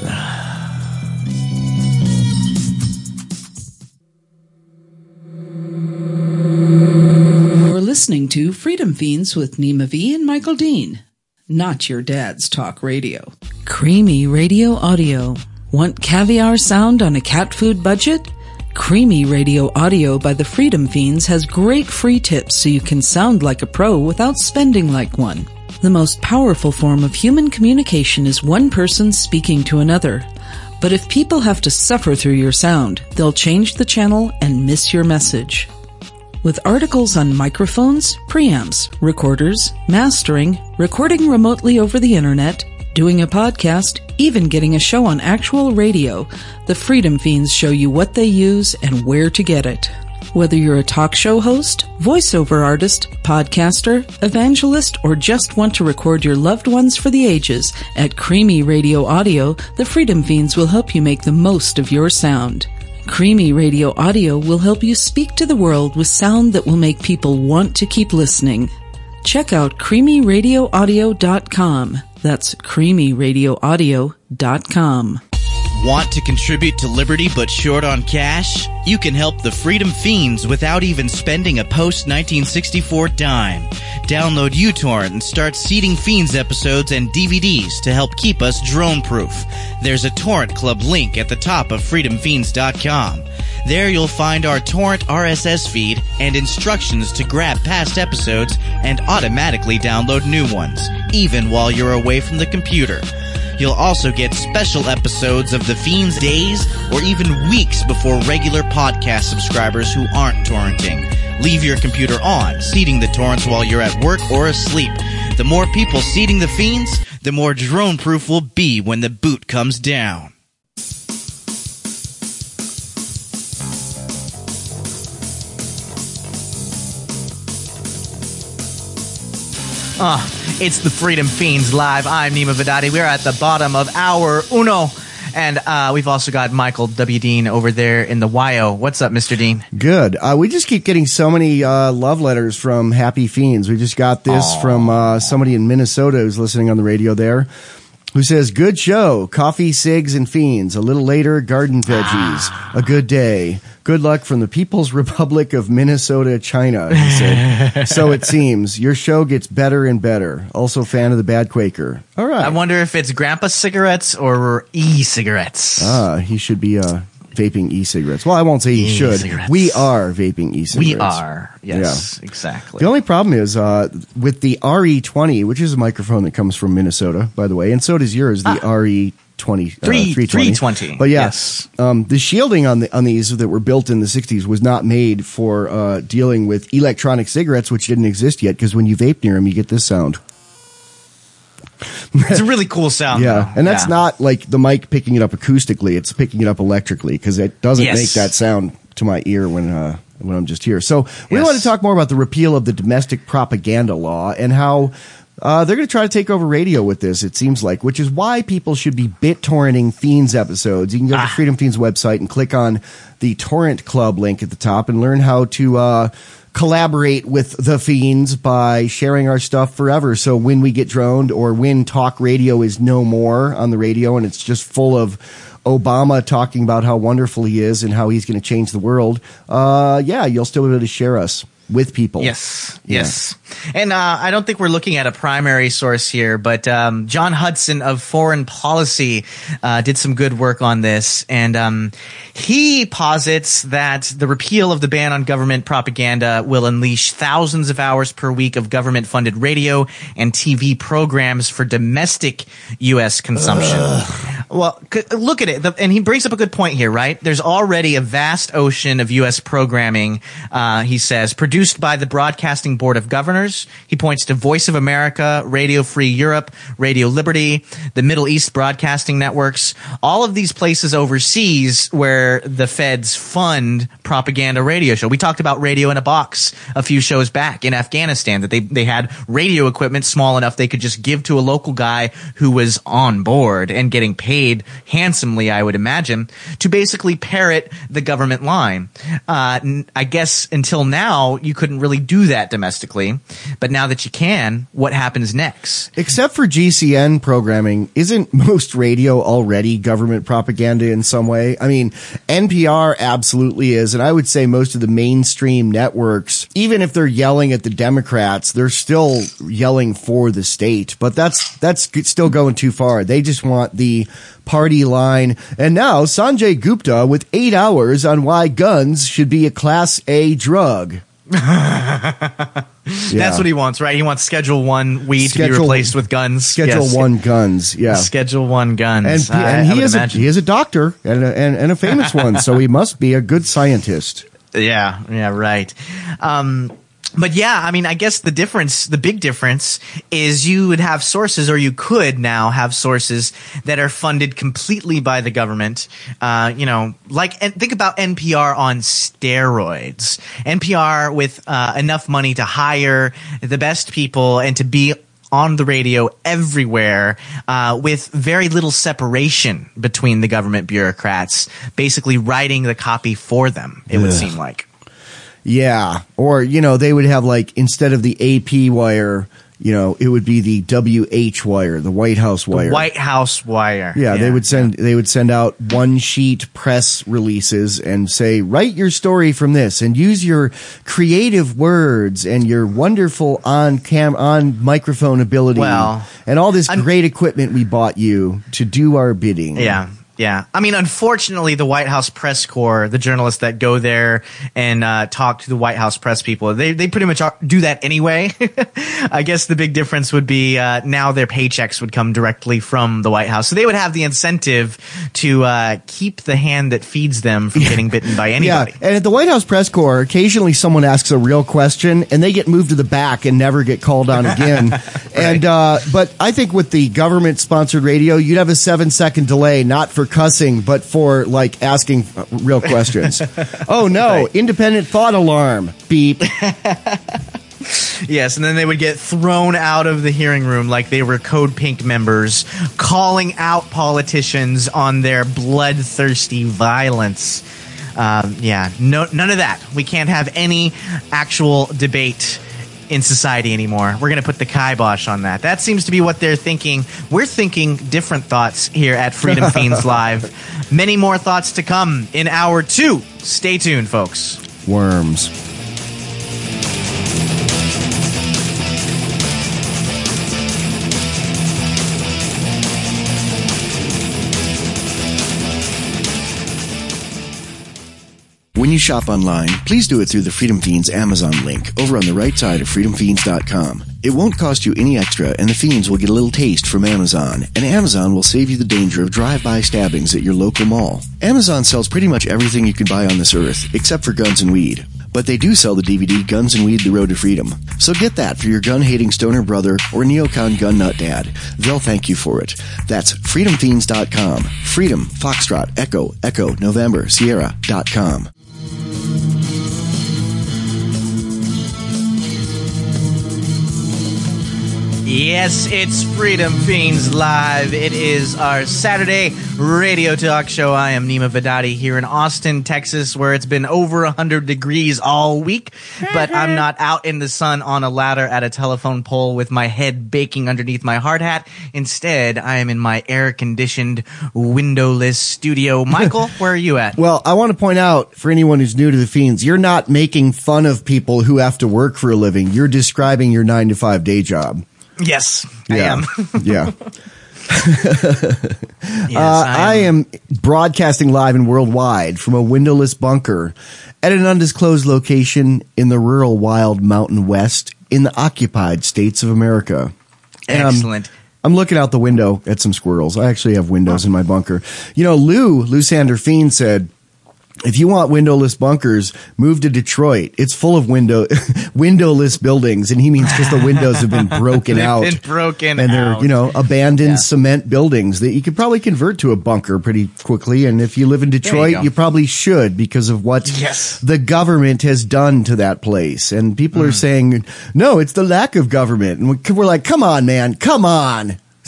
listening to Freedom Fiends with Nima V and Michael Dean. Not your dad's talk radio. Creamy Radio Audio. Want caviar sound on a cat food budget? Creamy Radio Audio by the Freedom Fiends has great free tips so you can sound like a pro without spending like one. The most powerful form of human communication is one person speaking to another. But if people have to suffer through your sound, they'll change the channel and miss your message. With articles on microphones, preamps, recorders, mastering, recording remotely over the internet, doing a podcast, even getting a show on actual radio, the Freedom Fiends show you what they use and where to get it. Whether you're a talk show host, voiceover artist, podcaster, evangelist, or just want to record your loved ones for the ages, at Creamy Radio Audio, the Freedom Fiends will help you make the most of your sound. Creamy Radio Audio will help you speak to the world with sound that will make people want to keep listening. Check out creamy radio audio dot com. That's creamy radio audio dot com. Want to contribute to Liberty but short on cash? You can help the Freedom Fiends without even spending a post nineteen sixty-four dime. Download uTorrent and start seeding Fiends episodes and D V Ds to help keep us drone-proof. There's a Torrent Club link at the top of freedom fiends dot com. There you'll find our torrent R S S feed and instructions to grab past episodes and automatically download new ones, even while you're away from the computer. You'll also get special episodes of The Fiends days or even weeks before regular podcast subscribers who aren't torrenting. Leave your computer on, seeding the torrents while you're at work or asleep. The more people seeding The Fiends, the more drone-proof we'll be when the boot comes down. Ah, oh, it's the Freedom Fiends live. I'm Nima Vidadi. We're at the bottom of hour uno. And uh, we've also got Michael W. Dean over there in the Y O. What's up, Mister Dean? Good. Uh, we just keep getting so many uh, love letters from Happy Fiends. We just got this Aww. from uh, somebody in Minnesota who's listening on the radio there, who says, good show, coffee, cigs, and fiends. A little later, garden veggies. A good day. Good luck from the People's Republic of Minnesota, China, he said. So it seems. Your show gets better and better. Also fan of the Bad Quaker. All right. I wonder if it's Grandpa cigarettes or e-cigarettes. Ah, he should be uh, vaping e-cigarettes. Well, I won't say he should. We are vaping e-cigarettes. We are. Yes, yeah. Exactly. The only problem is uh, with the R E twenty, which is a microphone that comes from Minnesota, by the way, and so does yours, the ah. R E twenty, uh, three twenty. But yeah, yes. um, the shielding on the on these that were built in the sixties was not made for uh, dealing with electronic cigarettes, which didn't exist yet. Because when you vape near them, you get this sound. It's a really cool sound. Yeah, though. and that's yeah. not like the mic picking it up acoustically; it's picking it up electrically because it doesn't yes. make that sound to my ear when uh, when I'm just here. So we yes. want to talk more about the repeal of the domestic propaganda law and how. Uh, they're going to try to take over radio with this, it seems like, which is why people should be BitTorrenting Fiends episodes. You can go to ah. the Freedom Fiends website and click on the Torrent Club link at the top and learn how to uh, collaborate with the Fiends by sharing our stuff forever. So when we get droned or when talk radio is no more on the radio and it's just full of Obama talking about how wonderful he is and how he's going to change the world, uh, yeah, you'll still be able to share us with people. Yes, yeah. yes. And uh, I don't think we're looking at a primary source here, but um, John Hudson of Foreign Policy uh, did some good work on this. And um, he posits that the repeal of the ban on government propaganda will unleash thousands of hours per week of government-funded radio and T V programs for domestic U S consumption. Ugh. Well, look at it. The, and he brings up a good point here, right? There's already a vast ocean of U S programming, uh, he says, produced by the Broadcasting Board of Governors. He points to Voice of America, Radio Free Europe, Radio Liberty, the Middle East Broadcasting Networks, all of these places overseas where the feds fund propaganda radio show. We talked about Radio in a Box a few shows back in Afghanistan, that they, they had radio equipment small enough they could just give to a local guy who was on board and getting paid paid handsomely, I would imagine, to basically parrot the government line. Uh, I guess until now, you couldn't really do that domestically. But now that you can, what happens next? Except for G C N programming, isn't most radio already government propaganda in some way? I mean, N P R absolutely is. And I would say most of the mainstream networks, even if they're yelling at the Democrats, they're still yelling for the state. But that's, that's still going too far. They just want the party line. And now Sanjay Gupta with eight hours on why guns should be a class A drug. Yeah. That's what he wants, right? He wants Schedule One weed Schedule, to be replaced with guns. Schedule yes. One guns, yeah. Schedule One guns. And, I, and I he is a, he is a doctor and a, and, and a famous one, so he must be a good scientist. Yeah, yeah, right. Um, But yeah, I mean, I guess the difference, the big difference is you would have sources, or you could now have sources that are funded completely by the government. Uh, you know, like, and think about N P R on steroids. N P R with uh, enough money to hire the best people and to be on the radio everywhere, uh, with very little separation between the government bureaucrats, basically writing the copy for them, it Ugh. would seem like. Yeah. Or, you know, they would have, like, instead of the A P wire, you know, it would be the W H wire, the White House wire. The White House wire. Yeah, yeah, they would send they would send out one sheet press releases and say, write your story from this and use your creative words and your wonderful on cam on microphone ability well, and all this I'm, great equipment we bought you to do our bidding. Yeah. Yeah. I mean, unfortunately, the White House press corps, the journalists that go there and uh, talk to the White House press people, they they pretty much do that anyway. I guess the big difference would be uh, now their paychecks would come directly from the White House. So they would have the incentive to uh, keep the hand that feeds them from getting bitten by anybody. Yeah. And at the White House press corps, occasionally someone asks a real question and they get moved to the back and never get called on again. Right. And uh, but I think with the government-sponsored radio, you'd have a seven-second delay, not for cussing, but for like asking real questions. Oh no, right. Independent thought alarm. Beep. Yes, and then they would get thrown out of the hearing room like they were Code Pink members, calling out politicians on their bloodthirsty violence. Um, yeah, no, none of that. We can't have any actual debate in society anymore. We're going to put the kibosh on that. That seems to be what they're thinking. We're thinking different thoughts here at Freedom Fiends Live. Many more thoughts to come in hour two. Stay tuned, folks. Worms. When you shop online, please do it through the Freedom Fiends Amazon link over on the right side of freedom fiends dot com. It won't cost you any extra, and the Fiends will get a little taste from Amazon, and Amazon will save you the danger of drive-by stabbings at your local mall. Amazon sells pretty much everything you can buy on this earth, except for guns and weed. But they do sell the D V D Guns and Weed, The Road to Freedom. So get that for your gun-hating stoner brother or neocon gun nut dad. They'll thank you for it. That's freedom fiends dot com. Freedom, Foxtrot, Echo, Echo, November, Sierra dot com. Yes, it's Freedom Fiends Live. It is our Saturday radio talk show. I am Nima Vedati here in Austin, Texas, where it's been over one hundred degrees all week. But I'm not out in the sun on a ladder at a telephone pole with my head baking underneath my hard hat. Instead, I am in my air-conditioned, windowless studio. Michael, where are you at? Well, I want to point out, for anyone who's new to the Fiends, you're not making fun of people who have to work for a living. You're describing your nine to five day job. Yes, yeah. I am. Yeah. yes, uh, I, am. I am broadcasting live and worldwide from a windowless bunker at an undisclosed location in the rural wild Mountain West in the occupied states of America. And Excellent. I'm, I'm looking out the window at some squirrels. I actually have windows in my bunker. You know, Lou, Lou Sander Fiend said, if you want windowless bunkers, move to Detroit. It's full of window windowless buildings, and he means because the windows have been broken They've out. Been broken and they're, out. you know, abandoned Yeah. cement buildings that you could probably convert to a bunker pretty quickly. And if you live in Detroit, you you, go. probably should because of what Yes. the government has done to that place. And people Mm. are saying, no, it's the lack of government. And we're like, come on, man, come on.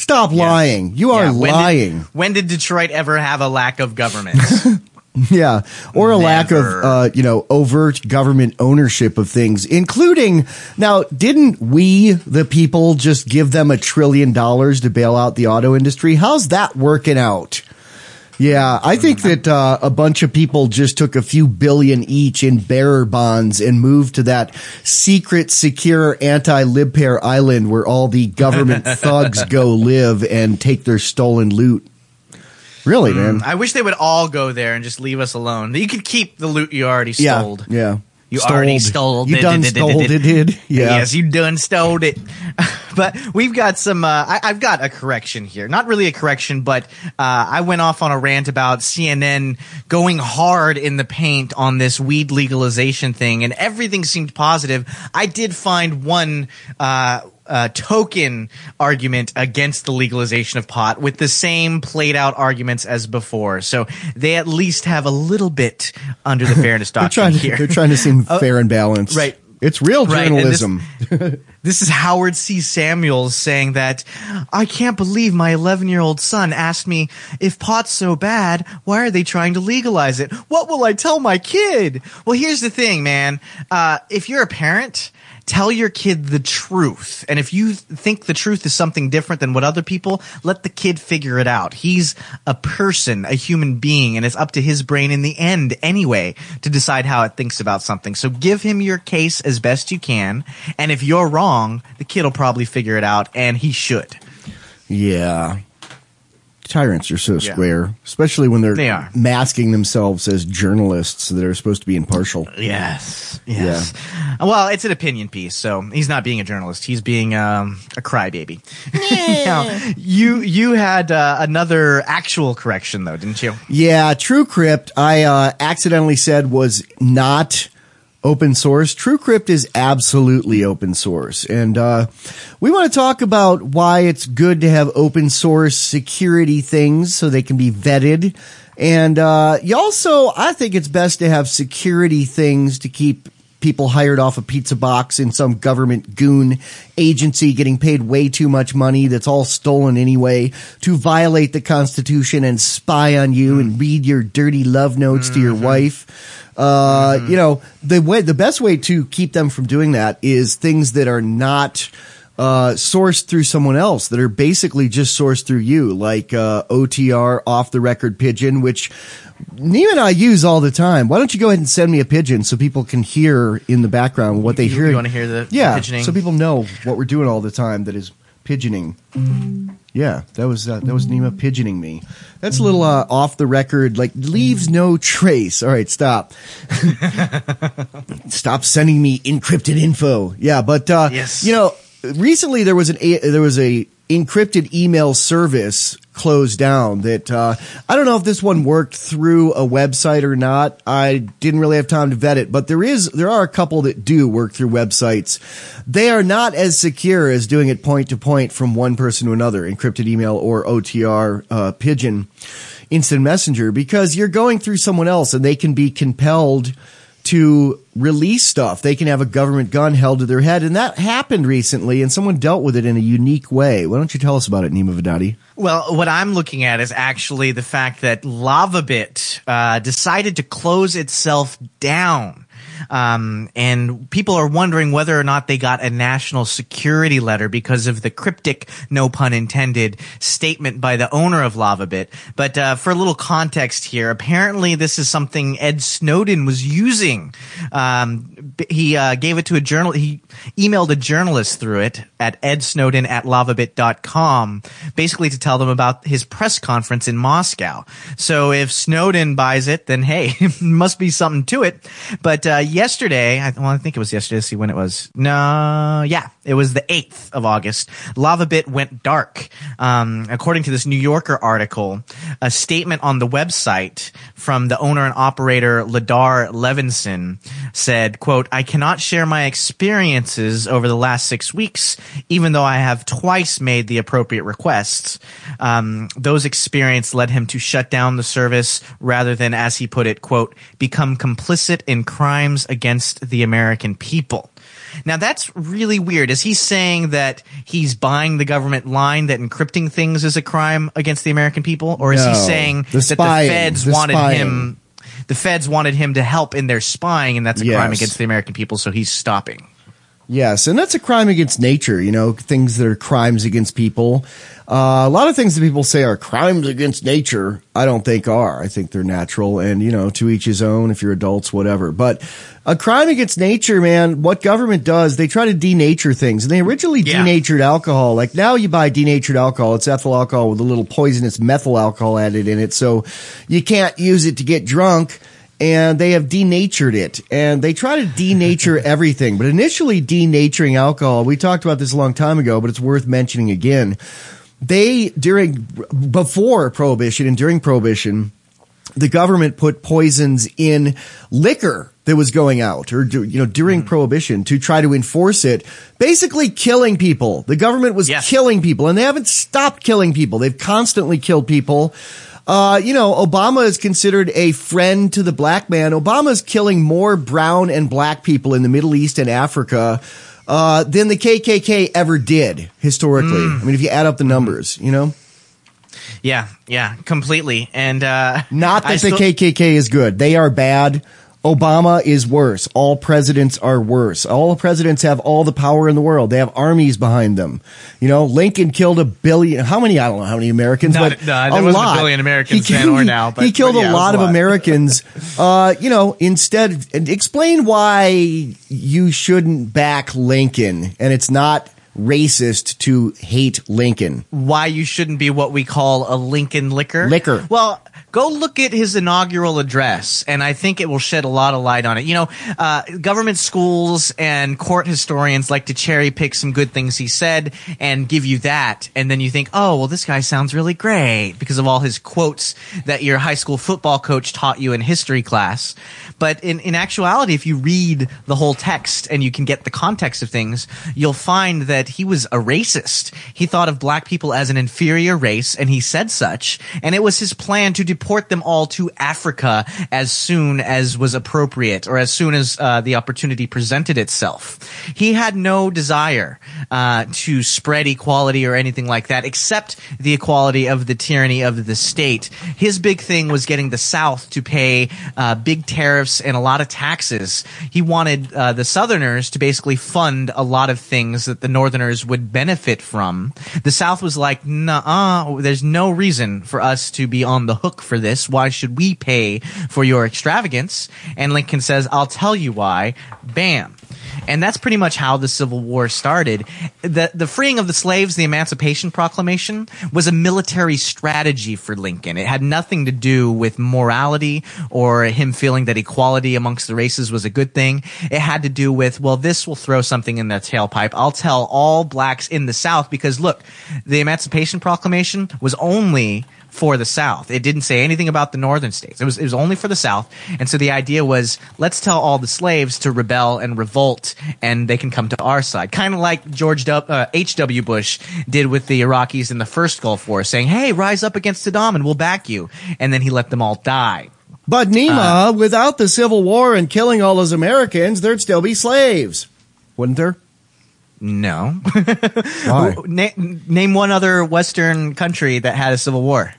Stop Yes. lying. You are Yeah, when lying. Did, when did Detroit ever have a lack of government? Yeah, or a lack of, Never. uh, you know, overt government ownership of things, including, now, didn't we, the people, just give them a trillion dollars to bail out the auto industry? How's that working out? Yeah, I think that uh, a bunch of people just took a few billion each in bearer bonds and moved to that secret, secure, anti-lib pair island where all the government thugs go live and take their stolen loot. Really, man. I wish they would all go there and just leave us alone. You could keep the loot you already Yeah, stole. yeah. You Stoled. already stole. You done stole it, did. Yeah. Yes, you done stole it. But we've got some, uh, I, I've got a correction here. Not really a correction, but, uh, I went off on a rant about C N N going hard in the paint on this weed legalization thing, and everything seemed positive. I did find one, uh, Uh, token argument against the legalization of pot with the same played out arguments as before. So they at least have a little bit under the fairness they're doctrine trying to, here. They're trying to seem Oh, fair and balanced. right. It's real Right, and this- journalism. This is Howard C. Samuels saying that, I can't believe my eleven-year-old son asked me, if pot's so bad, why are they trying to legalize it? What will I tell my kid? Well, here's the thing, man. Uh, if you're a parent, tell your kid the truth. And if you think the truth is something different than what other people, let the kid figure it out. He's a person, a human being, and it's up to his brain in the end anyway to decide how it thinks about something. So give him your case as best you can. And if you're wrong, the kid will probably figure it out, and he should. Yeah. Tyrants are so Yeah. square, especially when they're They are. masking themselves as journalists that are supposed to be impartial. Yes. Yes. Well, it's an opinion piece, so he's not being a journalist. He's being um, a crybaby. Now, you you had uh, another actual correction, though, didn't you? Yeah, TrueCrypt, I uh, accidentally said was not open source. TrueCrypt is absolutely open source. And uh, we want to talk about why it's good to have open source security things so they can be vetted. And uh, you also, I think it's best to have security things to keep people hired off a pizza box in some government goon agency getting paid way too much money that's all stolen anyway to violate the Constitution and spy on you and read your dirty love notes to your wife. Uh, you know, the way, the best way to keep them from doing that is things that are not, uh, sourced through someone else, that are basically just sourced through you, like, uh, O T R, off the record pigeon, which Neem and I use all the time. Why don't you go ahead and send me a pigeon so people can hear in the background what they You- hear? you wanna hear the yeah, pigeoning? so people know what we're doing all the time that is pigeoning. Yeah, that was uh, that was Nima pigeoning me. That's a little uh, off the record, like leaves no trace. All right, stop. Stop sending me encrypted info. Yeah, but uh, Yes. you know, recently there was an a, there was a encrypted email service closed down that uh I don't know if this one worked through a website or not. I didn't really have time to vet it, but there is there are a couple that do work through websites. They are not as secure as doing it point to point from one person to another, encrypted email or O T R uh pigeon instant messenger, because you're going through someone else and they can be compelled to release stuff. They can have a government gun held to their head, and that happened recently, and someone dealt with it in a unique way. Why don't you tell us about it, Nima Vidadi? Well, what I'm looking at is actually the fact that LavaBit uh, decided to close itself down. Um, and people are wondering whether or not they got a national security letter because of the cryptic, no pun intended, statement by the owner of LavaBit. But uh, for a little context here, apparently this is something Ed Snowden was using. Um, he uh, gave it to a journal. He emailed a journalist through it at edsnowden at lavabit dot com, basically to tell them about his press conference in Moscow. So if Snowden buys it, then hey, must be something to it. But uh, yesterday, I, well, I think it was yesterday. Let's see when it was. No, yeah, it was the eighth of August. LavaBit went dark. Um, according to this New Yorker article, a statement on the website from the owner and operator Ladar Levinson said, quote, "I cannot share my experiences over the last six weeks, even though I have twice made the appropriate requests. Um, those experiences led him to shut down the service rather than, as he put it, quote, become complicit in crimes against the American people." Now that's really weird. Is he saying that he's buying the government line that encrypting things is a crime against the American people? Or is No, he saying the that spying, the feds the wanted spying. him, the feds wanted him to help in their spying, and that's a Yes. crime against the American people, so he's stopping? Yes, and that's a crime against nature, you know, things that are crimes against people. Uh, a lot of things that people say are crimes against nature, I don't think are. I think they're natural and, you know, to each his own, if you're adults, whatever. But a crime against nature, man, what government does, they try to denature things. And they originally Yeah. denatured alcohol. Like now you buy denatured alcohol, it's ethyl alcohol with a little poisonous methyl alcohol added in it. So you can't use it to get drunk. And they have denatured it, and they try to denature everything. But initially denaturing alcohol, we talked about this a long time ago, but it's worth mentioning again. They, during, before Prohibition and during Prohibition, the government put poisons in liquor that was going out, or, you know, during Prohibition to try to enforce it, basically killing people. The government was Yes. killing people, and they haven't stopped killing people. They've constantly killed people. Uh, you know, Obama is considered a friend to the black man. Obama's killing more brown and black people in the Middle East and Africa, uh, than the K K K ever did historically. Mm. I mean, if you add up the numbers, you know? Yeah, yeah, completely. And, uh, Not that I the still- K K K is good. They are bad. Obama is worse. All presidents are worse. All presidents have all the power in the world. They have armies behind them. You know, Lincoln killed a billion, how many? I don't know how many Americans, Not- but no, there a wasn't a lot. billion Americans He- then or he- now, but- he killed but yeah, a it was lot a of lot. Americans. Uh, you know, instead, explain why you shouldn't back Lincoln, and it's not racist to hate Lincoln. Why you shouldn't be what we call a Lincoln liquor. Liquor. Well, go look at his inaugural address, and I think it will shed a lot of light on it. You know, uh, government schools and court historians like to cherry pick some good things he said and give you that, and then you think, oh, well, this guy sounds really great because of all his quotes that your high school football coach taught you in history class. But in, in actuality, if you read the whole text and you can get the context of things, you'll find that he was a racist. He thought of black people as an inferior race, and he said such, and it was his plan to deport them all to Africa as soon as was appropriate, or as soon as uh, the opportunity presented itself. He had no desire uh, to spread equality or anything like that, except the equality of the tyranny of the state. His big thing was getting the South to pay uh, big tariffs and a lot of taxes. He wanted uh, the Southerners to basically fund a lot of things that the Northerners would benefit from. The South was like, nuh-uh, there's no reason for us to be on the hook for this. Why should we pay for your extravagance? And Lincoln says, I'll tell you why. Bam. And that's pretty much how the Civil War started. The the freeing of the slaves, the Emancipation Proclamation, was a military strategy for Lincoln. It had nothing to do with morality or him feeling that equality amongst the races was a good thing. It had to do with, well, this will throw something in their tailpipe. I'll tell all blacks in the South, because look, the Emancipation Proclamation was only for the South. It didn't say anything about the northern states. It was it was only for the South. And so the idea was, let's tell all the slaves to rebel and revolt, and they can come to our side. Kind of like George w, uh, H W Bush did with the Iraqis in the first Gulf War, saying, hey, rise up against Saddam and we'll back you. And then he let them all die. But Nima, uh, without the Civil War and killing all those Americans, there'd still be slaves. Wouldn't there? No. Why? Na- name one other Western country that had a civil war.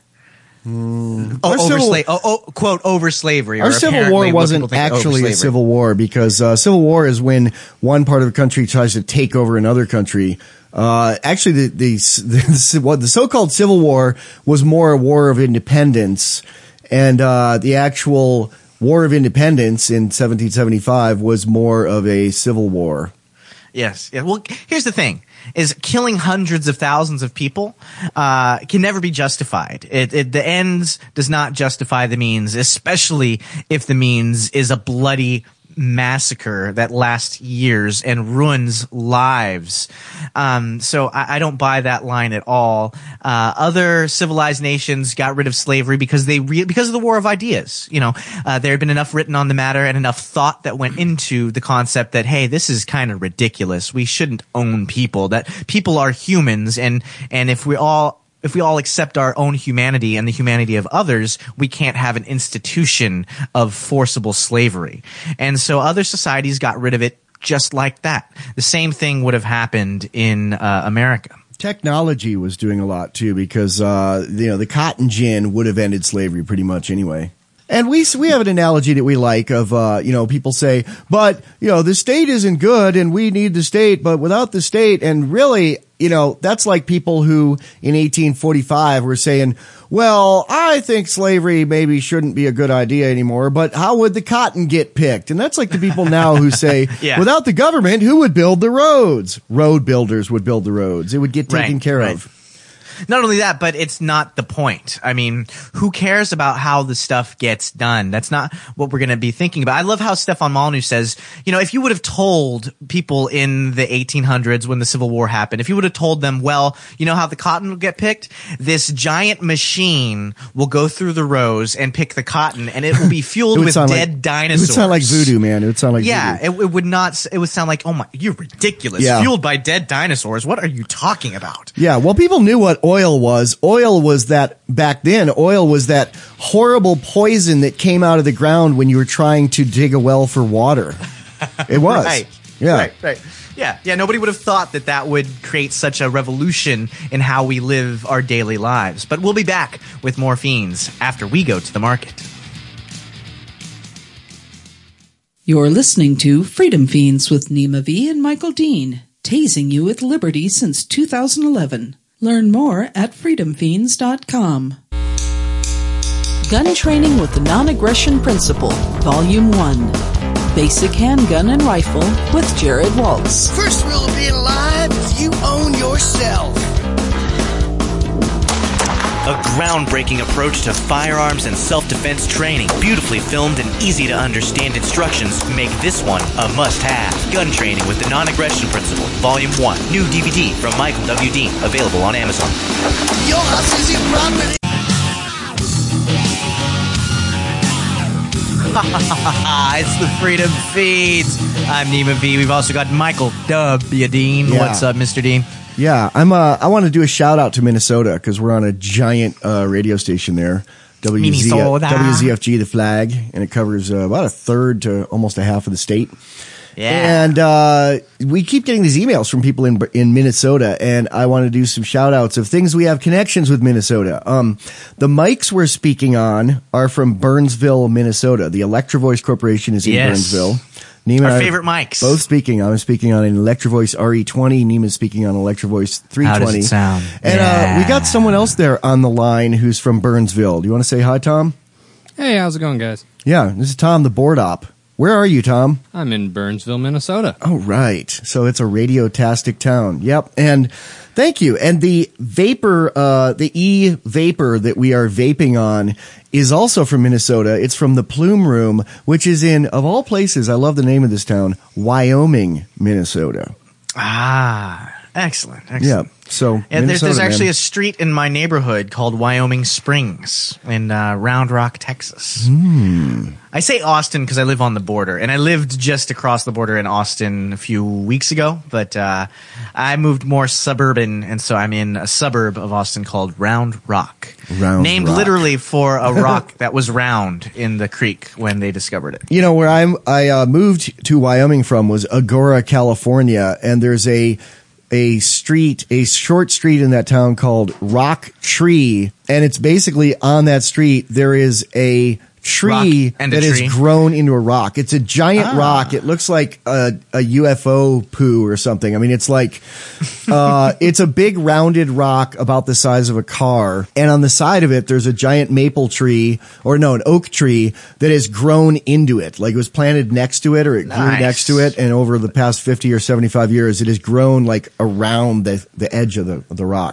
Mm. Oh, Our over civil- sla- oh, oh, quote, over slavery. Our or Civil apparently War what wasn't people think over actually a slavery. civil war, because uh, Civil War is when one part of the country tries to take over another country. Uh, actually, the, the, the, what the so-called Civil War was more a war of independence, and uh, the actual War of Independence in seventeen seventy-five was more of a civil war. Yes. Yeah. Well, here's the thing: is killing hundreds of thousands of people uh can never be justified. It, it the ends does not justify the means, especially if the means is a bloody massacre that lasts years and ruins lives. Um, so I, I don't buy that line at all. Uh, other civilized nations got rid of slavery because they re- because of the war of ideas. You know, uh, there had been enough written on the matter and enough thought that went into the concept that, hey, this is kind of ridiculous. We shouldn't own people. That people are humans, and and if we all If we all accept our own humanity and the humanity of others, we can't have an institution of forcible slavery. And so other societies got rid of it just like that. The same thing would have happened in uh, America. Technology was doing a lot too, because uh, you know the cotton gin would have ended slavery pretty much anyway. And we we have an analogy that we like of uh, you know people say, but you know the state isn't good and we need the state, but without the state, and really you know that's like people who in eighteen forty-five were saying, well, I think slavery maybe shouldn't be a good idea anymore, but how would the cotton get picked? And that's like the people now who say, yeah. without the government, who would build the roads? Road builders would build the roads. It would get taken right, care right. of. Not only that, but it's not the point. I mean, who cares about how the stuff gets done? That's not what we're going to be thinking about. I love how Stefan Molyneux says, you know, if you would have told people in the eighteen hundreds when the Civil War happened, if you would have told them, well, you know how the cotton will get picked? This giant machine will go through the rows and pick the cotton, and it will be fueled with dead like, dinosaurs. It would sound like voodoo, man. It would sound like yeah, voodoo. It, it would not, it would sound like, oh my, you're ridiculous. Yeah. Fueled by dead dinosaurs. What are you talking about? Yeah, well, people knew what oil was. Oil was that, back then, oil was that horrible poison that came out of the ground when you were trying to dig a well for water. It was. Right. Yeah. Right, right. Yeah, yeah, nobody would have thought that that would create such a revolution in how we live our daily lives. But we'll be back with more Fiends after we go to the market. You're listening to Freedom Fiends with Nima V and Michael Dean, tasing you with liberty since two thousand eleven. Learn more at freedom fiends dot com. Gun Training with the Non-Aggression Principle, Volume one. Basic Handgun and Rifle with Jared Waltz. First rule of being alive is you own yourself. A groundbreaking approach to firearms and self-defense training. Beautifully filmed and easy-to-understand instructions make this one a must-have. Gun Training with the Non-Aggression Principle, Volume one. New D V D from Michael W. Dean. Available on Amazon. Your house is your property. It's the Freedom Feeds. I'm Nima V. We've also got Michael W. Dean. Yeah. What's up, Mister Dean? Yeah, I'm. Uh, I want to do a shout out to Minnesota because we're on a giant uh, radio station there, W Z, Minnesota. W Z F G, the flag, and it covers uh, about a third to almost a half of the state. Yeah. And uh, we keep getting these emails from people in in Minnesota, and I want to do some shout outs of things we have connections with Minnesota. Um, the mics we're speaking on are from Burnsville, Minnesota. The Electro Voice Corporation is in Yes. Burnsville. Neiman Our and I favorite mics. Both speaking. I'm speaking on an Electro Voice R E twenty. Neiman's speaking on Electro Voice three twenty. How does it sound? And Yeah. uh, we got someone else there on the line who's from Burnsville. Do you want to say hi, Tom? Hey, how's it going, guys? Yeah, this is Tom, the board op. Where are you, Tom? I'm in Burnsville, Minnesota. Oh, right. So it's a radiotastic town. Yep. And thank you. And the vapor, uh, the e-vapor that we are vaping on is also from Minnesota. It's from the Plume Room, which is in, of all places, I love the name of this town, Wyoming, Minnesota. Ah, excellent. Excellent. Yeah. So Yeah, there's, Minnesota, there's actually man. a street in my neighborhood called Wyoming Springs in uh, Round Rock, Texas. Hmm. I say Austin because I live on the border, and I lived just across the border in Austin a few weeks ago, but uh, I moved more suburban, and so I'm in a suburb of Austin called Round Rock. Round named Rock. literally for a rock that was round in the creek when they discovered it. You know, where I'm, I uh, moved to Wyoming from was Agoura, California, and there's a a street, a short street in that town called Rock Tree, and it's basically on that street there is a tree Rock and a that tree. is grown into a rock. It's a giant Ah. rock. It looks like a, a U F O poo or something. I mean, it's like, uh, it's a big rounded rock about the size of a car. And on the side of it, there's a giant maple tree, or no, an oak tree that has grown into it. Like it was planted next to it, or it grew Nice. next to it. And over the past fifty or seventy-five years, it has grown like around the, the edge of the, of the rock.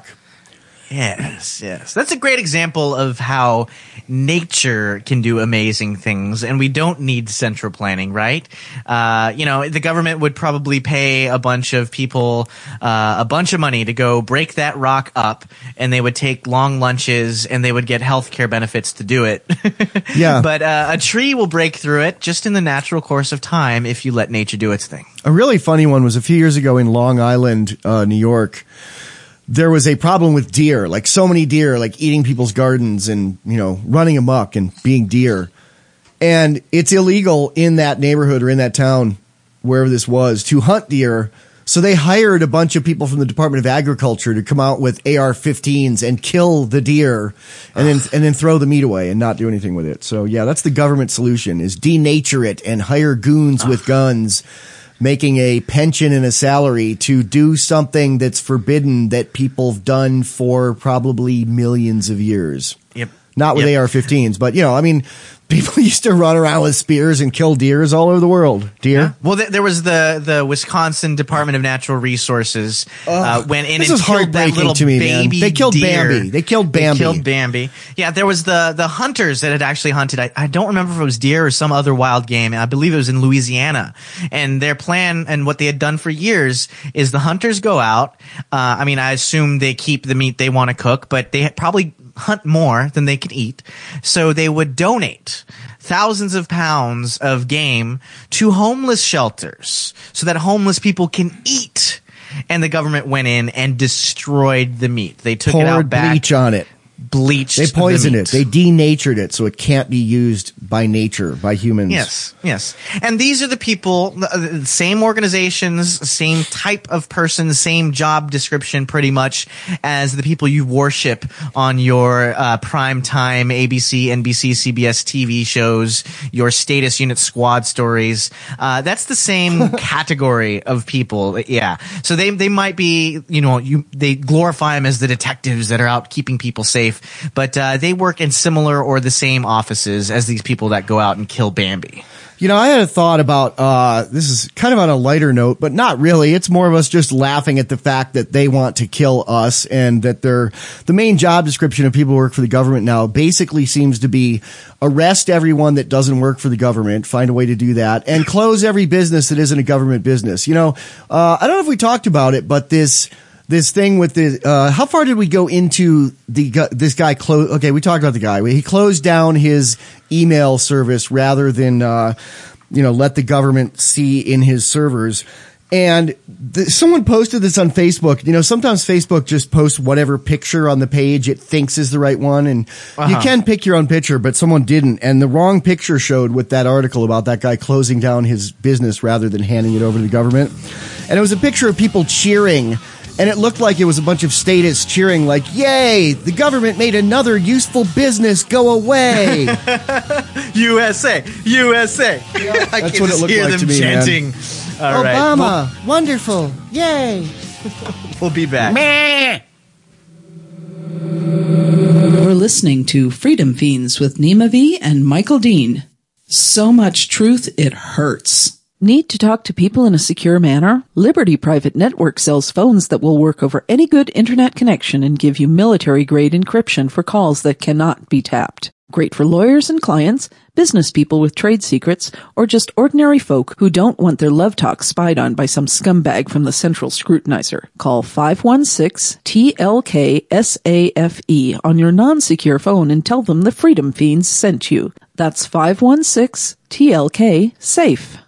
Yes, yes. That's a great example of how nature can do amazing things, and we don't need central planning, right? Uh, you know, the government would probably pay a bunch of people uh, a bunch of money to go break that rock up, and they would take long lunches, and they would get health care benefits to do it. Yeah. But uh, a tree will break through it just in the natural course of time if you let nature do its thing. A really funny one was a few years ago in Long Island, uh, New York. There was a problem with deer, like so many deer, like eating people's gardens and, you know, running amok and being deer. And it's illegal in that neighborhood or in that town wherever this was, to hunt deer. So they hired a bunch of people from the Department of Agriculture to come out with A R fifteens and kill the deer and then and then throw the meat away and not do anything with it. So yeah, that's the government solution, is denature it and hire goons with guns, making a pension and a salary to do something that's forbidden that people have done for probably millions of years. Yep. Not with Yep. A R fifteens, but you know, I mean, people used to run around with spears and kill deers all over the world. Deer. Yeah. Well, th- there was the, the Wisconsin Department of Natural Resources uh, went in this and is killed that heartbreaking little to me, man. baby They killed deer. Bambi. They killed Bambi. They killed Bambi. Yeah, there was the the hunters that had actually hunted. I, I don't remember if it was deer or some other wild game. I believe it was in Louisiana. And their plan and what they had done for years is the hunters go out. Uh, I mean, I assume they keep the meat they want to cook, but they probably hunt more than they could eat. So they would donate thousands of pounds of game to homeless shelters so that homeless people can eat. And the government went in and destroyed the meat. They took Poured it out back. bleach on it. Bleached They poisoned the it. They denatured it so it can't be used by nature, by humans. Yes, yes. And these are the people, the same organizations, same type of person, same job description pretty much as the people you worship on your uh, primetime A B C, N B C, C B S T V shows, your status unit squad stories. Uh, that's the same category of people. Yeah. So they, they might be, you know, you, they glorify them as the detectives that are out keeping people safe. But uh, they work in similar or the same offices as these people that go out and kill Bambi. You know, I had a thought about, uh, this is kind of on a lighter note, but not really. It's more of us just laughing at the fact that they want to kill us and that they're, the main job description of people who work for the government now basically seems to be arrest everyone that doesn't work for the government, find a way to do that, and close every business that isn't a government business. You know, uh, I don't know if we talked about it, but this, This thing with the, uh, how far did we go into the, this guy close, okay, we talked about the guy. He closed down his email service rather than, uh, you know, let the government see in his servers. And the, someone posted this on Facebook. You know, sometimes Facebook just posts whatever picture on the page it thinks is the right one. And uh-huh. you can pick your own picture, but someone didn't. And the wrong picture showed with that article about that guy closing down his business rather than handing it over to the government. And it was a picture of people cheering. And it looked like it was a bunch of statists cheering like, yay, the government made another useful business go away. U S A, U S A. Yeah, I that's can what it just looked hear like them to me, chanting. man. All right. Obama, we'll, wonderful, yay. We'll be back. Meh. You're listening to Freedom Fiends with Nima V and Michael Dean. So much truth, it hurts. Need to talk to people in a secure manner? Liberty Private Network sells phones that will work over any good internet connection and give you military-grade encryption for calls that cannot be tapped. Great for lawyers and clients, business people with trade secrets, or just ordinary folk who don't want their love talk spied on by some scumbag from the Central Scrutinizer. Call five one six T L K S A F E on your non-secure phone and tell them the Freedom Fiends sent you. That's five one six T L K SAFE.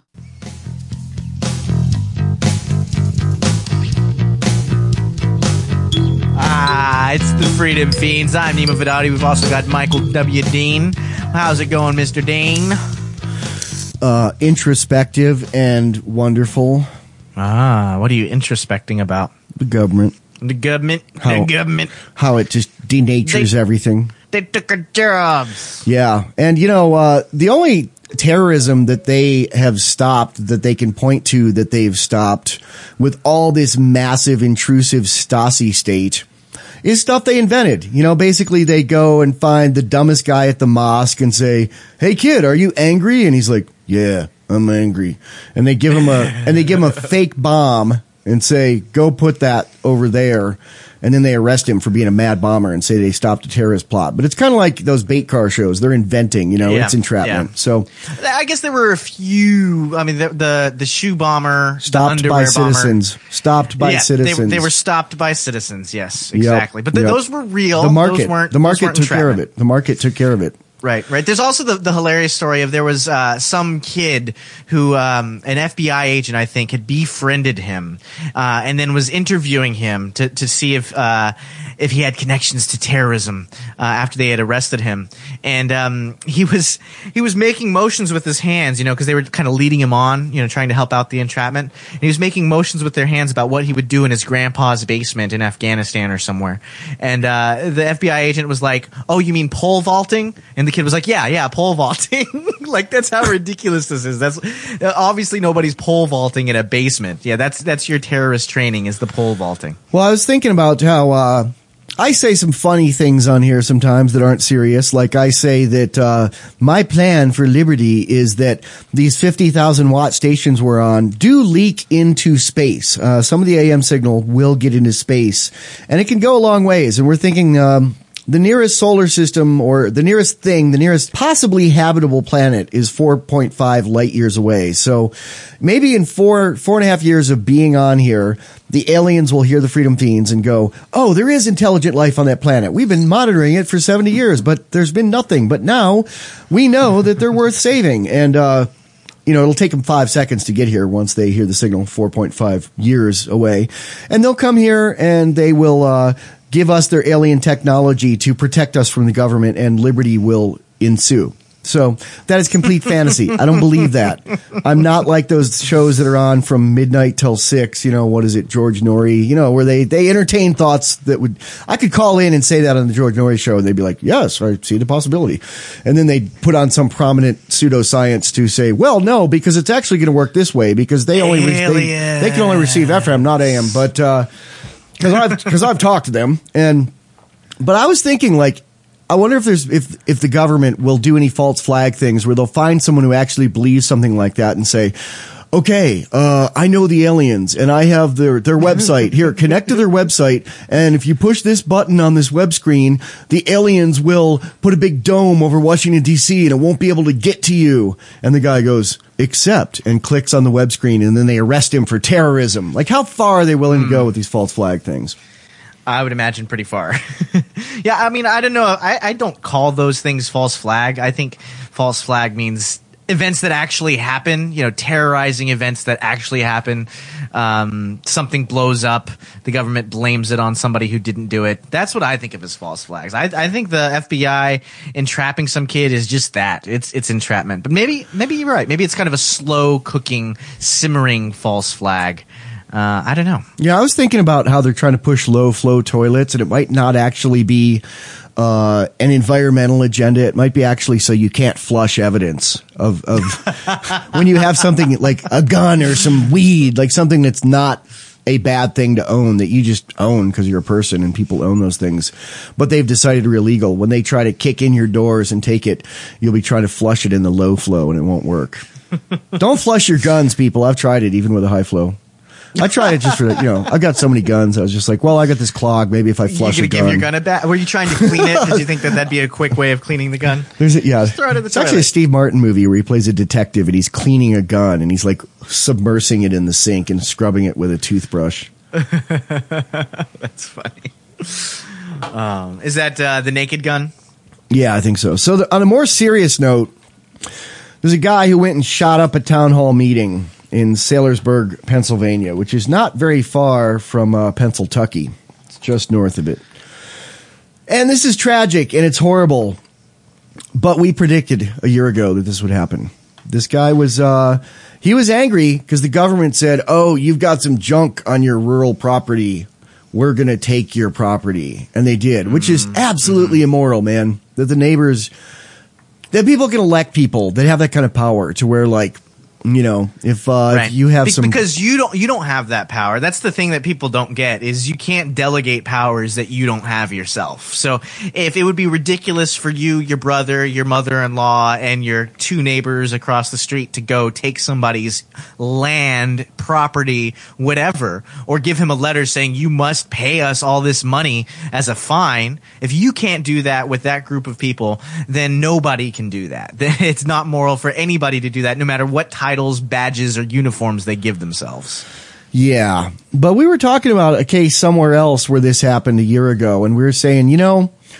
Ah, it's the Freedom Fiends. I'm Nima Vidati. We've also got Michael W. Dean. How's it going, Mister Dean? Uh, introspective and wonderful. Ah, what are you introspecting about? The government. The government? How, the government. How it just denatures they, everything. They took our jobs. Yeah. And, you know, uh, the only terrorism that they have stopped, that they can point to that they've stopped with all this massive intrusive Stasi state is stuff they invented. You know, basically they go and find the dumbest guy at the mosque and say, hey kid, are you angry? And he's like, yeah, I'm angry. And they give him a, and they give him a fake bomb and say, go put that over there. And then they arrest him for being a mad bomber and say they stopped a terrorist plot. But it's kind of like those bait car shows. They're inventing, you know, yeah, it's entrapment. Yeah. So I guess there were a few, I mean, the, the, the shoe bomber, stopped the by underwear citizens, bomber. stopped by yeah, citizens. They, they were stopped by citizens. Yes, exactly. Yep, but the, yep. those were real. The market, those weren't, the market those weren't took care of it. The market took care of it. Right, right. There's also the, the hilarious story of there was uh, some kid who, um, an F B I agent, I think, had befriended him uh, and then was interviewing him to, to see if uh, if he had connections to terrorism uh, after they had arrested him. And um, he was he was making motions with his hands, you know, because they were kind of leading him on, you know, trying to help out the entrapment. And he was making motions with their hands about what he would do in his grandpa's basement in Afghanistan or somewhere. And uh, the F B I agent was like, "Oh, you mean pole vaulting?" And the kid was like, yeah, yeah, pole vaulting. Like, that's how ridiculous this is. That's obviously nobody's pole vaulting in a basement. Yeah, that's that's your terrorist training, is the pole vaulting. Well, I was thinking about how uh, I say some funny things on here sometimes that aren't serious. Like I say that uh, my plan for liberty is that these fifty thousand watt stations we're on do leak into space. Uh, some of the A M signal will get into space, and it can go a long ways. And we're thinking um, the nearest solar system, or the nearest thing, the nearest possibly habitable planet is four point five light years away. So maybe in four, four and a half years of being on here, the aliens will hear the Freedom Fiends and go, oh, there is intelligent life on that planet. We've been monitoring it for seventy years, but there's been nothing. But now we know that they're worth saving. And, uh, you know, it'll take them five seconds to get here once they hear the signal four point five years away. And they'll come here and they will, uh, give us their alien technology to protect us from the government, and liberty will ensue. So that is complete fantasy. I don't believe that. I'm not like those shows that are on from midnight till six. You know, what is it? George Norrie, you know, where they, they entertain thoughts that would, I could call in and say that on the George Norrie show and they'd be like, yes, I see the possibility. And then they'd put on some prominent pseudoscience to say, well, no, because it's actually going to work this way, because they only, re- they, they can only receive F M, not A M. But, uh, Cause I've, cause I've talked to them, and, but I was thinking, like, I wonder if there's, if, if the government will do any false flag things where they'll find someone who actually believes something like that and say, okay, uh, I know the aliens and I have their, their website. Here, connect to their website. And if you push this button on this web screen, the aliens will put a big dome over Washington, D C, and it won't be able to get to you. And the guy goes, accept, and clicks on the web screen, and then they arrest him for terrorism. Like, how far are they willing mm. to go with these false flag things? I would imagine pretty far. Yeah, I mean, I don't know. I, I don't call those things false flag. I think false flag means events that actually happen, you know, terrorizing events that actually happen. Um, something blows up, the government blames it on somebody who didn't do it. That's what I think of as false flags. I, I think the F B I entrapping some kid is just that. It's it's entrapment. But maybe maybe you're right. Maybe it's kind of a slow cooking, simmering false flag. Uh, I don't know. Yeah, I was thinking about how they're trying to push low flow toilets, and it might not actually be uh, an environmental agenda. It might be actually so you can't flush evidence of, of when you have something like a gun or some weed, like something that's not a bad thing to own, that you just own because you're a person and people own those things. But they've decided they're illegal. When they try to kick in your doors and take it, you'll be trying to flush it in the low flow and it won't work. Don't flush your guns, people. I've tried it even with a high flow. I tried it just for, you know, I've got so many guns. I was just like, well, I got this clog. Maybe if I flush a gun. You gonna give your gun a bat? Were you trying to clean it? Did you think that that'd be a quick way of cleaning the gun? There's a, yeah. Just throw it in the it's toilet. actually a Steve Martin movie where he plays a detective and he's cleaning a gun and he's like submersing it in the sink and scrubbing it with a toothbrush. That's funny. Um, is that uh, the Naked Gun? Yeah, I think so. So the, on a more serious note, there's a guy who went and shot up a town hall meeting in Saylorsburg, Pennsylvania, which is not very far from uh, Pennsylvania. It's just north of it. And this is tragic and it's horrible, but we predicted a year ago that this would happen. This guy was, uh, he was angry because the government said, oh, you've got some junk on your rural property. We're going to take your property. And they did, which is absolutely immoral, man. That the neighbors, that people can elect people that have that kind of power to where, like, you know, if, uh, right. if you have Be- some, because you don't, you don't have that power. That's the thing that people don't get, is you can't delegate powers that you don't have yourself. So if it would be ridiculous for you, your brother, your mother-in-law, and your two neighbors across the street to go take somebody's land, property, whatever, or give him a letter saying you must pay us all this money as a fine. If you can't do that with that group of people, then nobody can do that. It's not moral for anybody to do that, no matter what type titles, badges, or uniforms they give themselves. Yeah. But we were talking about a case somewhere else where this happened a year ago, and we were saying, you know,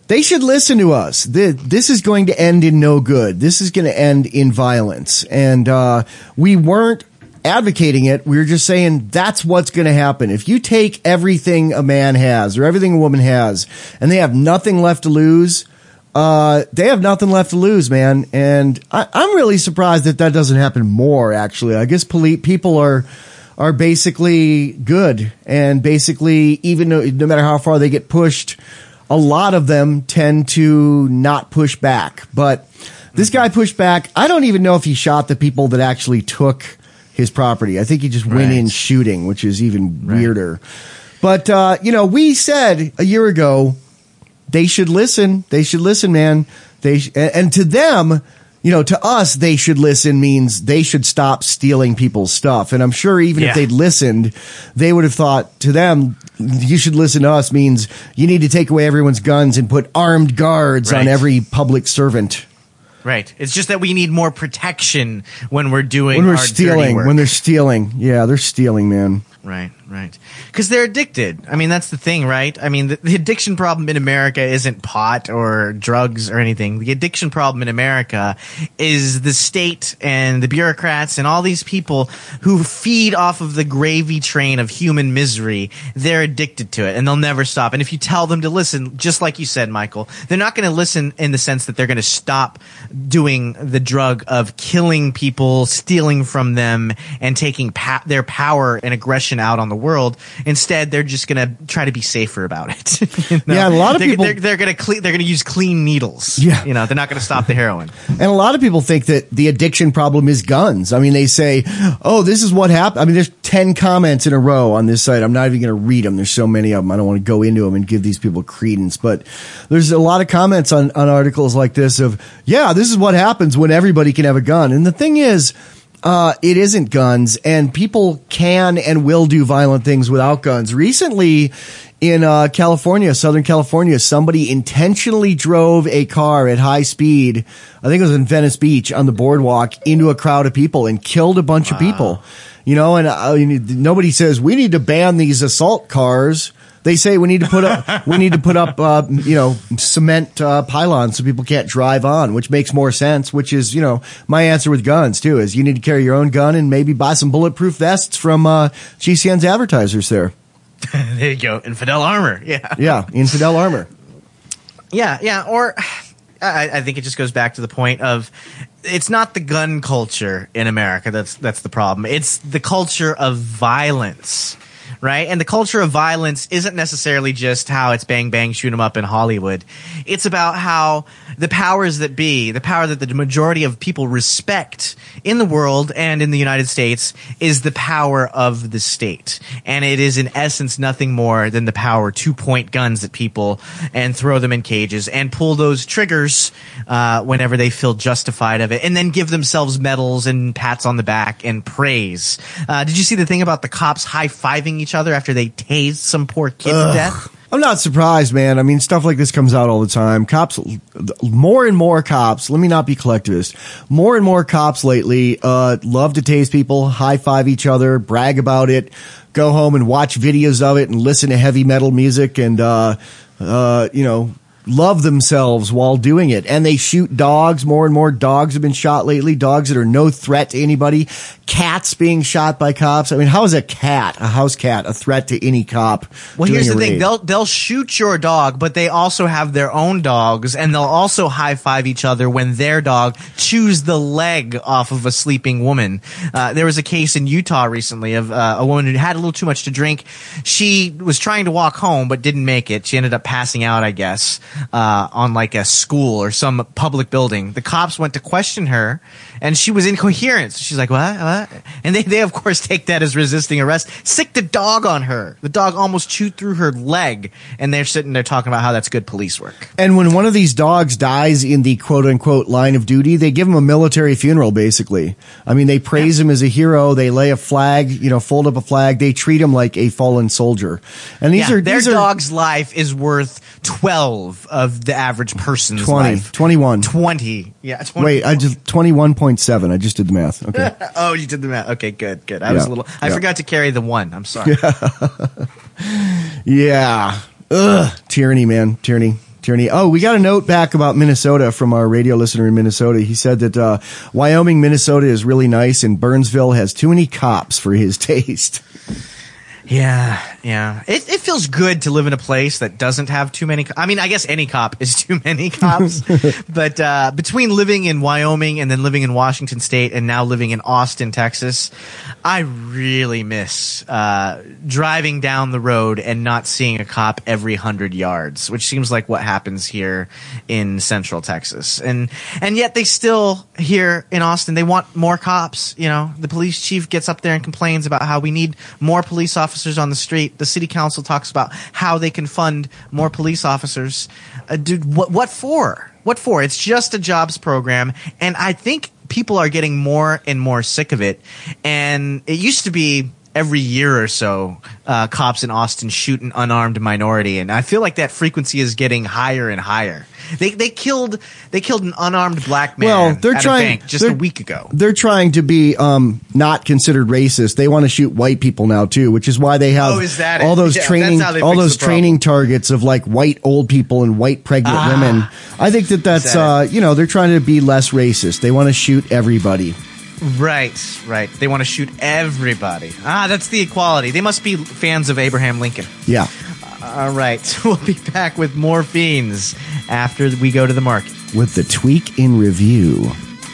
they should listen to us. This is going to end in no good. This is going to end in violence. And uh, we weren't advocating it. We were just saying that's what's going to happen. If you take everything a man has or everything a woman has and they have nothing left to lose, uh, they have nothing left to lose, man. And I, I'm really surprised that that doesn't happen more, actually. I guess poli- people are are basically good, and basically even no, no matter how far they get pushed, a lot of them tend to not push back. But this guy pushed back. I don't even know if he shot the people that actually took his property. I think he just went Right. in shooting, which is even Right. weirder. But, uh, you know, we said a year ago, they should listen. They should listen, man. They sh- and to them, you know, to us, they should listen means they should stop stealing people's stuff. And I'm sure even Yeah. if they'd listened, they would have thought to them, you should listen to us means you need to take away everyone's guns and put armed guards Right. on every public servant. Right. It's just that we need more protection when we're doing When we're our dirty stealing, work. when they're stealing. Yeah, they're stealing, man. Right, right. Because they're addicted. I mean, that's the thing, right? I mean, the, the addiction problem in America isn't pot or drugs or anything. The addiction problem in America is the state and the bureaucrats and all these people who feed off of the gravy train of human misery. They're addicted to it, and they'll never stop. And if you tell them to listen, just like you said, Michael, they're not going to listen in the sense that they're going to stop doing the drug of killing people, stealing from them, and taking pa- their power and aggression out on the world. Instead, they're just gonna try to be safer about it. You know? Yeah, a lot of they're, people- they're, they're gonna cle- they're gonna use clean needles. Yeah. You know, they're not gonna stop the heroin. And a lot of people think that the addiction problem is guns. I mean, they say, oh, this is what happened. I mean, there's ten comments in a row on this site. I'm not even going to read them. There's so many of them. I don't want to go into them and give these people credence. But there's a lot of comments on, on articles like this of, yeah, this is what happens when everybody can have a gun. And the thing is, Uh, it isn't guns, and people can and will do violent things without guns. Recently, in uh, California, Southern California, somebody intentionally drove a car at high speed, I think it was in Venice Beach, on the boardwalk, into a crowd of people and killed a bunch of people. You know, and uh, nobody says, we need to ban these assault cars. They say we need to put up, we need to put up, uh, you know, cement uh, pylons so people can't drive on, which makes more sense. Which is, you know, my answer with guns too is you need to carry your own gun and maybe buy some bulletproof vests from uh, G C N's advertisers there. There you go, infidel armor. Yeah, Yeah, infidel armor. yeah, yeah. Or I, I think it just goes back to the point of it's not the gun culture in America that's that's the problem. It's the culture of violence. Right? And the culture of violence isn't necessarily just how it's bang, bang, shoot 'em up in Hollywood. It's about how the powers that be, the power that the majority of people respect in the world and in the United States is the power of the state. And it is in essence nothing more than the power to point guns at people and throw them in cages and pull those triggers uh, whenever they feel justified of it, and then give themselves medals and pats on the back and praise. Uh, did you see the thing about the cops high-fiving each other after they tased some poor kid Ugh. to death? I'm not surprised, man. I mean, stuff like this comes out all the time. Cops, more and more cops, let me not be collectivist, more and more cops lately uh love to tase people, high-five each other, brag about it, go home and watch videos of it and listen to heavy metal music and, uh uh you know, love themselves while doing it. And they shoot dogs. More and more dogs have been shot lately. Dogs that are no threat to anybody. Cats being shot by cops. I mean, how is a cat, a house cat, a threat to any cop? Well, doing here's a the thing. raid? They'll they'll shoot your dog, but they also have their own dogs, and they'll also high-five each other when their dog chews the leg off of a sleeping woman. Uh, there was a case in Utah recently of uh, a woman who had a little too much to drink. She was trying to walk home, but didn't make it. She ended up passing out, I guess, uh, on like a school or some public building. The cops went to question her, and she was incoherent. So she's like, what? What? And they, they, of course, take that as resisting arrest. Sick the dog on her. The dog almost chewed through her leg, and they're sitting there talking about how that's good police work. And when one of these dogs dies in the quote unquote line of duty, they give him a military funeral, basically. I mean, they praise him as a hero. They lay a flag, you know, fold up a flag. They treat him like a fallen soldier. And these Yeah, are, their these are dog's life is worth twelve of the average person's twenty, life. twenty-one. twenty. Yeah, twenty. Wait, I just, twenty-one point seven. I just did the math. Okay. Oh, you did the math. Okay, good, good. I was Yeah, a little, I yeah. forgot to carry the one. I'm sorry. Yeah. Ugh. Tyranny, man. Tyranny. Tyranny. Oh, we got a note back about Minnesota from our radio listener in Minnesota. He said that uh, Wyoming, Minnesota is really nice, and Burnsville has too many cops for his taste. Yeah, yeah. It it feels good to live in a place that doesn't have too many. Co- I mean, I guess any cop is too many cops. But uh between living in Wyoming and then living in Washington State and now living in Austin, Texas, I really miss uh driving down the road and not seeing a cop every hundred yards, which seems like what happens here in Central Texas. And and yet they still here in Austin, they want more cops. You know, the police chief gets up there and complains about how we need more police officers on the street. The city council talks about how they can fund more police officers. Uh, dude, what what for? What for? It's just a jobs program, and I think people are getting more and more sick of it. And it used to be every year or so, uh, cops in Austin shoot an unarmed minority, and I feel like that frequency is getting higher and higher. They they killed they killed an unarmed black man well, they're at trying, a bank just a week ago. They're trying to be um, not considered racist. They want to shoot white people now too, which is why they have oh, is that all it? those yeah, training all those the training targets of like white old people and white pregnant ah, women. I think that that's that uh, you know, they're trying to be less racist. They want to shoot everybody. Right, right. They want to shoot everybody. Ah, that's the equality. They must be fans of Abraham Lincoln. Yeah. All right. We'll be back with more Fiends after we go to the market. With the Tweak in Review.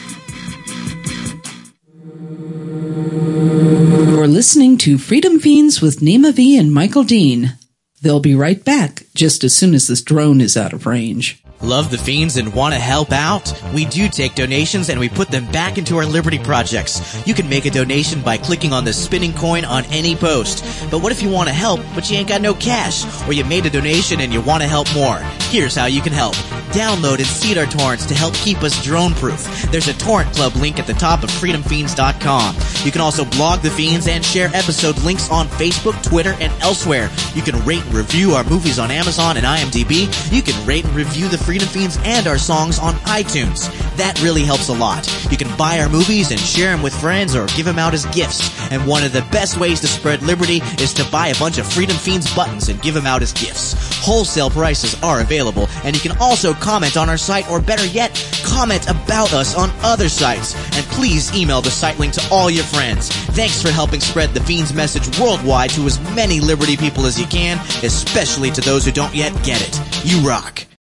You're listening to Freedom Fiends with Nima V and Michael Dean. They'll be right back just as soon as this drone is out of range. Love the Fiends and want to help out? We do take donations and we put them back into our Liberty projects. You can make a donation by clicking on the spinning coin on any post. But what if you want to help, but you ain't got no cash? Or you made a donation and you want to help more? Here's how you can help. Download and seed our torrents to help keep us drone-proof. There's a torrent club link at the top of freedom fiends dot com. You can also blog the Fiends and share episode links on Facebook, Twitter, and elsewhere. You can rate and review our movies on Amazon and IMDb. You can rate and review the Freedom Fiends and our songs on iTunes. That really helps a lot. You can buy our movies and share them with friends or give them out as gifts. And one of the best ways to spread liberty is to buy a bunch of Freedom Fiends buttons and give them out as gifts. Wholesale prices are available, and you can also comment on our site, or better yet, comment about us on other sites. And please email the site link to all your friends. Thanks for helping spread the Fiends message worldwide to as many liberty people as you can, especially to those who don't yet get it. You rock.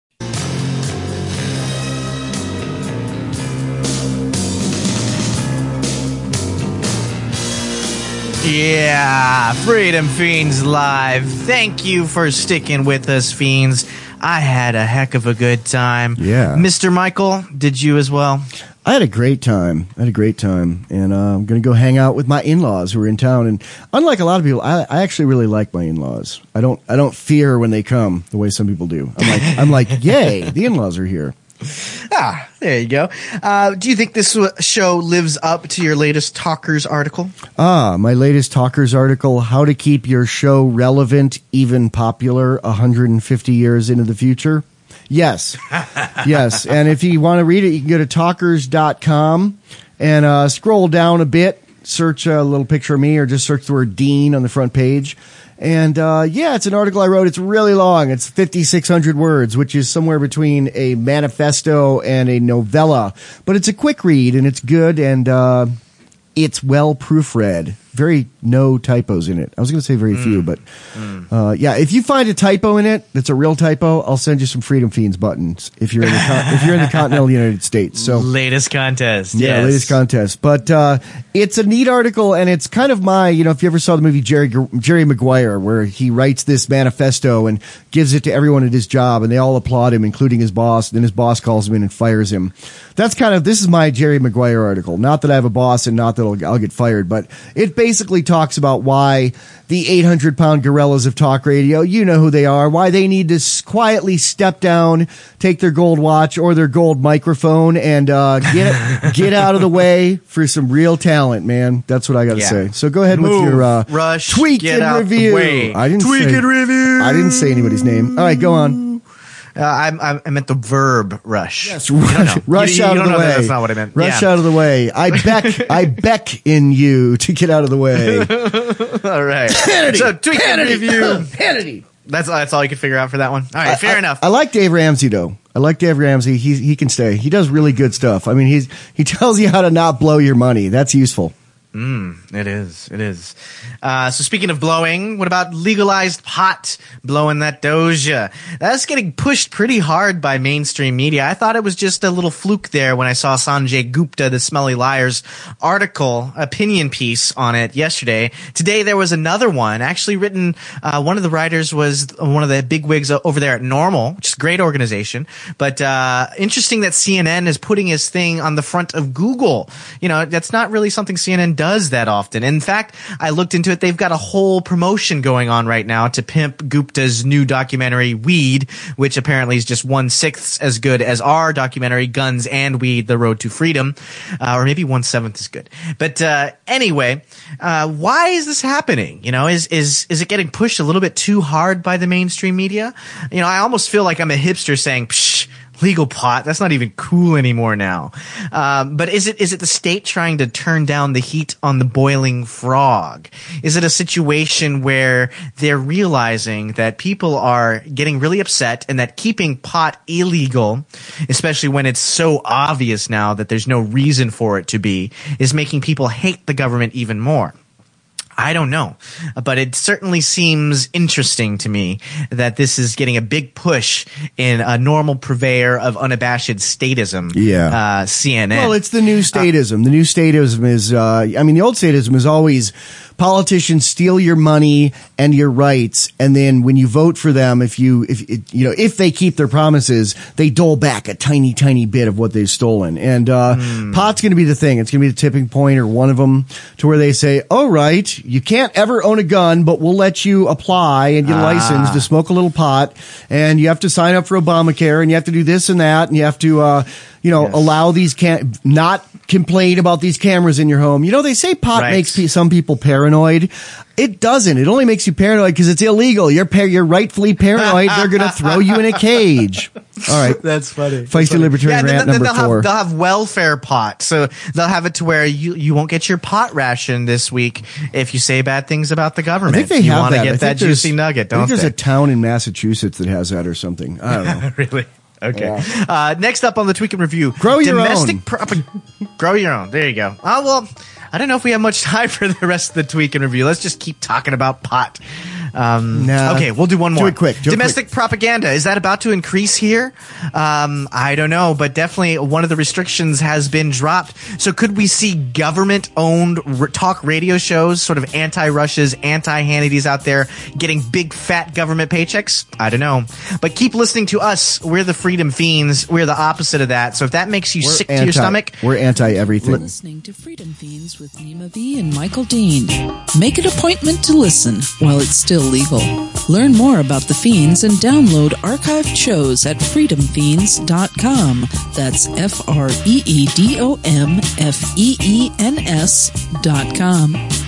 Yeah, Freedom Fiends Live. Thank you for sticking with us, Fiends. I had a heck of a good time. Yeah. Mister Michael, did you as well? I had a great time. I had a great time. And uh, I'm going to go hang out with my in-laws who are in town. And unlike a lot of people, I, I actually really like my in-laws. I don't I don't fear when they come the way some people do. I'm like, I'm like, yay, the in-laws are here. Ah, there you go. Uh, do you think this show lives up to your latest Talkers article? Ah, my latest Talkers article, How to Keep Your Show Relevant, Even Popular, one hundred fifty years into the future. Yes. Yes. And if you want to read it, you can go to talkers dot com and uh, scroll down a bit, search a little picture of me, or just search the word Dean on the front page. And, uh, yeah, it's an article I wrote. It's really long. It's fifty-six hundred words, which is somewhere between a manifesto and a novella. But it's a quick read, and it's good, and, uh, it's well proofread. Very no typos in it. I was going to say very mm. few, but, mm. uh, yeah, if you find a typo in it that's a real typo, I'll send you some Freedom Fiends buttons if you're in the, con- if you're in the continental United States. So latest contest. Yeah, yes. latest contest. But, uh, it's a neat article, and it's kind of my, you know, if you ever saw the movie Jerry, Jerry Maguire, where he writes this manifesto and gives it to everyone at his job, and they all applaud him, including his boss, and then his boss calls him in and fires him. That's kind of, this is my Jerry Maguire article. Not that I have a boss and not that I'll, I'll get fired, but it basically talks about why the eight hundred pound gorillas of talk radio, you know who they are, why they need to quietly step down, take their gold watch or their gold microphone, and uh, get get out of the way for some real talent, man. That's what I got to yeah. say. So go ahead Move, with your uh, rush, tweak get and out review. The way. I didn't tweak say, and review. I didn't say anybody's name. All right, go on. Uh, I, I meant the verb rush. Yes, rush, rush you, out you of the know way. That. That's not what I meant. Rush yeah. out of the way. I beck, I beck in you to get out of the way. All right. Hannity, so tweak Hannity, and review. Hannity. That's that's all you could figure out for that one. All right, I, fair I, enough. I like Dave Ramsey though. I like Dave Ramsey. He he can stay. He does really good stuff. I mean, he's he tells you how to not blow your money. That's useful. Mm, it is. It is. Uh, so speaking of blowing, what about legalized pot blowing that doja? That's getting pushed pretty hard by mainstream media. I thought it was just a little fluke there when I saw Sanjay Gupta, the Smelly Liars article, opinion piece on it yesterday. Today there was another one actually written. Uh, one of the writers was one of the bigwigs over there at Normal, which is a great organization. But, uh, interesting that C N N is putting his thing on the front of Google. You know, that's not really something C N N does. does that often. In fact, I looked into it. They've got a whole promotion going on right now to pimp Gupta's new documentary, Weed, which apparently is just one-sixth as good as our documentary, Guns and Weed, The Road to Freedom. Uh, or maybe one-seventh is good. But, uh, anyway, uh, why is this happening? You know, is, is, is it getting pushed a little bit too hard by the mainstream media? You know, I almost feel like I'm a hipster saying, psh, legal pot, that's not even cool anymore now. Um, but is it is it the state trying to turn down the heat on the boiling frog? Is it a situation where they're realizing that people are getting really upset and that keeping pot illegal, especially when it's so obvious now that there's no reason for it to be, is making people hate the government even more? I don't know, but it certainly seems interesting to me that this is getting a big push in a normal purveyor of unabashed statism. Yeah. Uh, C N N. Well, it's the new statism. Uh, the new statism is, uh, I mean, the old statism is always politicians steal your money and your rights, and then when you vote for them, if you, if, you know, if they keep their promises, they dole back a tiny, tiny bit of what they've stolen. And, uh, mm. pot's gonna be the thing. It's gonna be the tipping point or one of them to where they say, oh, right, you can't ever own a gun, but we'll let you apply and get a ah. license to smoke a little pot, and you have to sign up for Obamacare, and you have to do this and that, and you have to, uh, you know, yes. allow these cam- not complain about these cameras in your home. You know, they say pot right. makes pe- some people paranoid. It doesn't. It only makes you paranoid because it's illegal. You're par- you're rightfully paranoid. They're going to throw you in a cage. All right. That's funny. Feisty That's funny. Libertarian yeah, rant then, then number they'll four. Have, they'll have welfare pot. So they'll have it to where you, you won't get your pot ration this week if you say bad things about the government. I think they you have want to that. get that juicy nugget, don't I think there's they? a town in Massachusetts that has that or something. I don't know. Really? Okay. Yeah. Uh, next up on the Tweak and Review. Grow your domestic own. Prop- grow your own. There you go. Oh, well, I don't know if we have much time for the rest of the Tweak and Review. Let's just keep talking about pot. Um, nah, okay, we'll do one more. Do it quick. Do Domestic it quick. propaganda. Is that about to increase here? Um, I don't know, but definitely one of the restrictions has been dropped. So could we see government-owned r- talk radio shows, sort of anti-Russias, anti-Hannitys out there getting big fat government paychecks? I don't know. But keep listening to us. We're the Freedom Fiends. We're the opposite of that. So if that makes you We're sick anti, to your stomach... We're anti-everything. You're listening to Freedom Fiends with Nima V and Michael Dean. Make an appointment to listen while it's still legal. Learn more about the Fiends and download archived shows at freedom fiends dot com. That's F R E E D O M F E E N S dot com.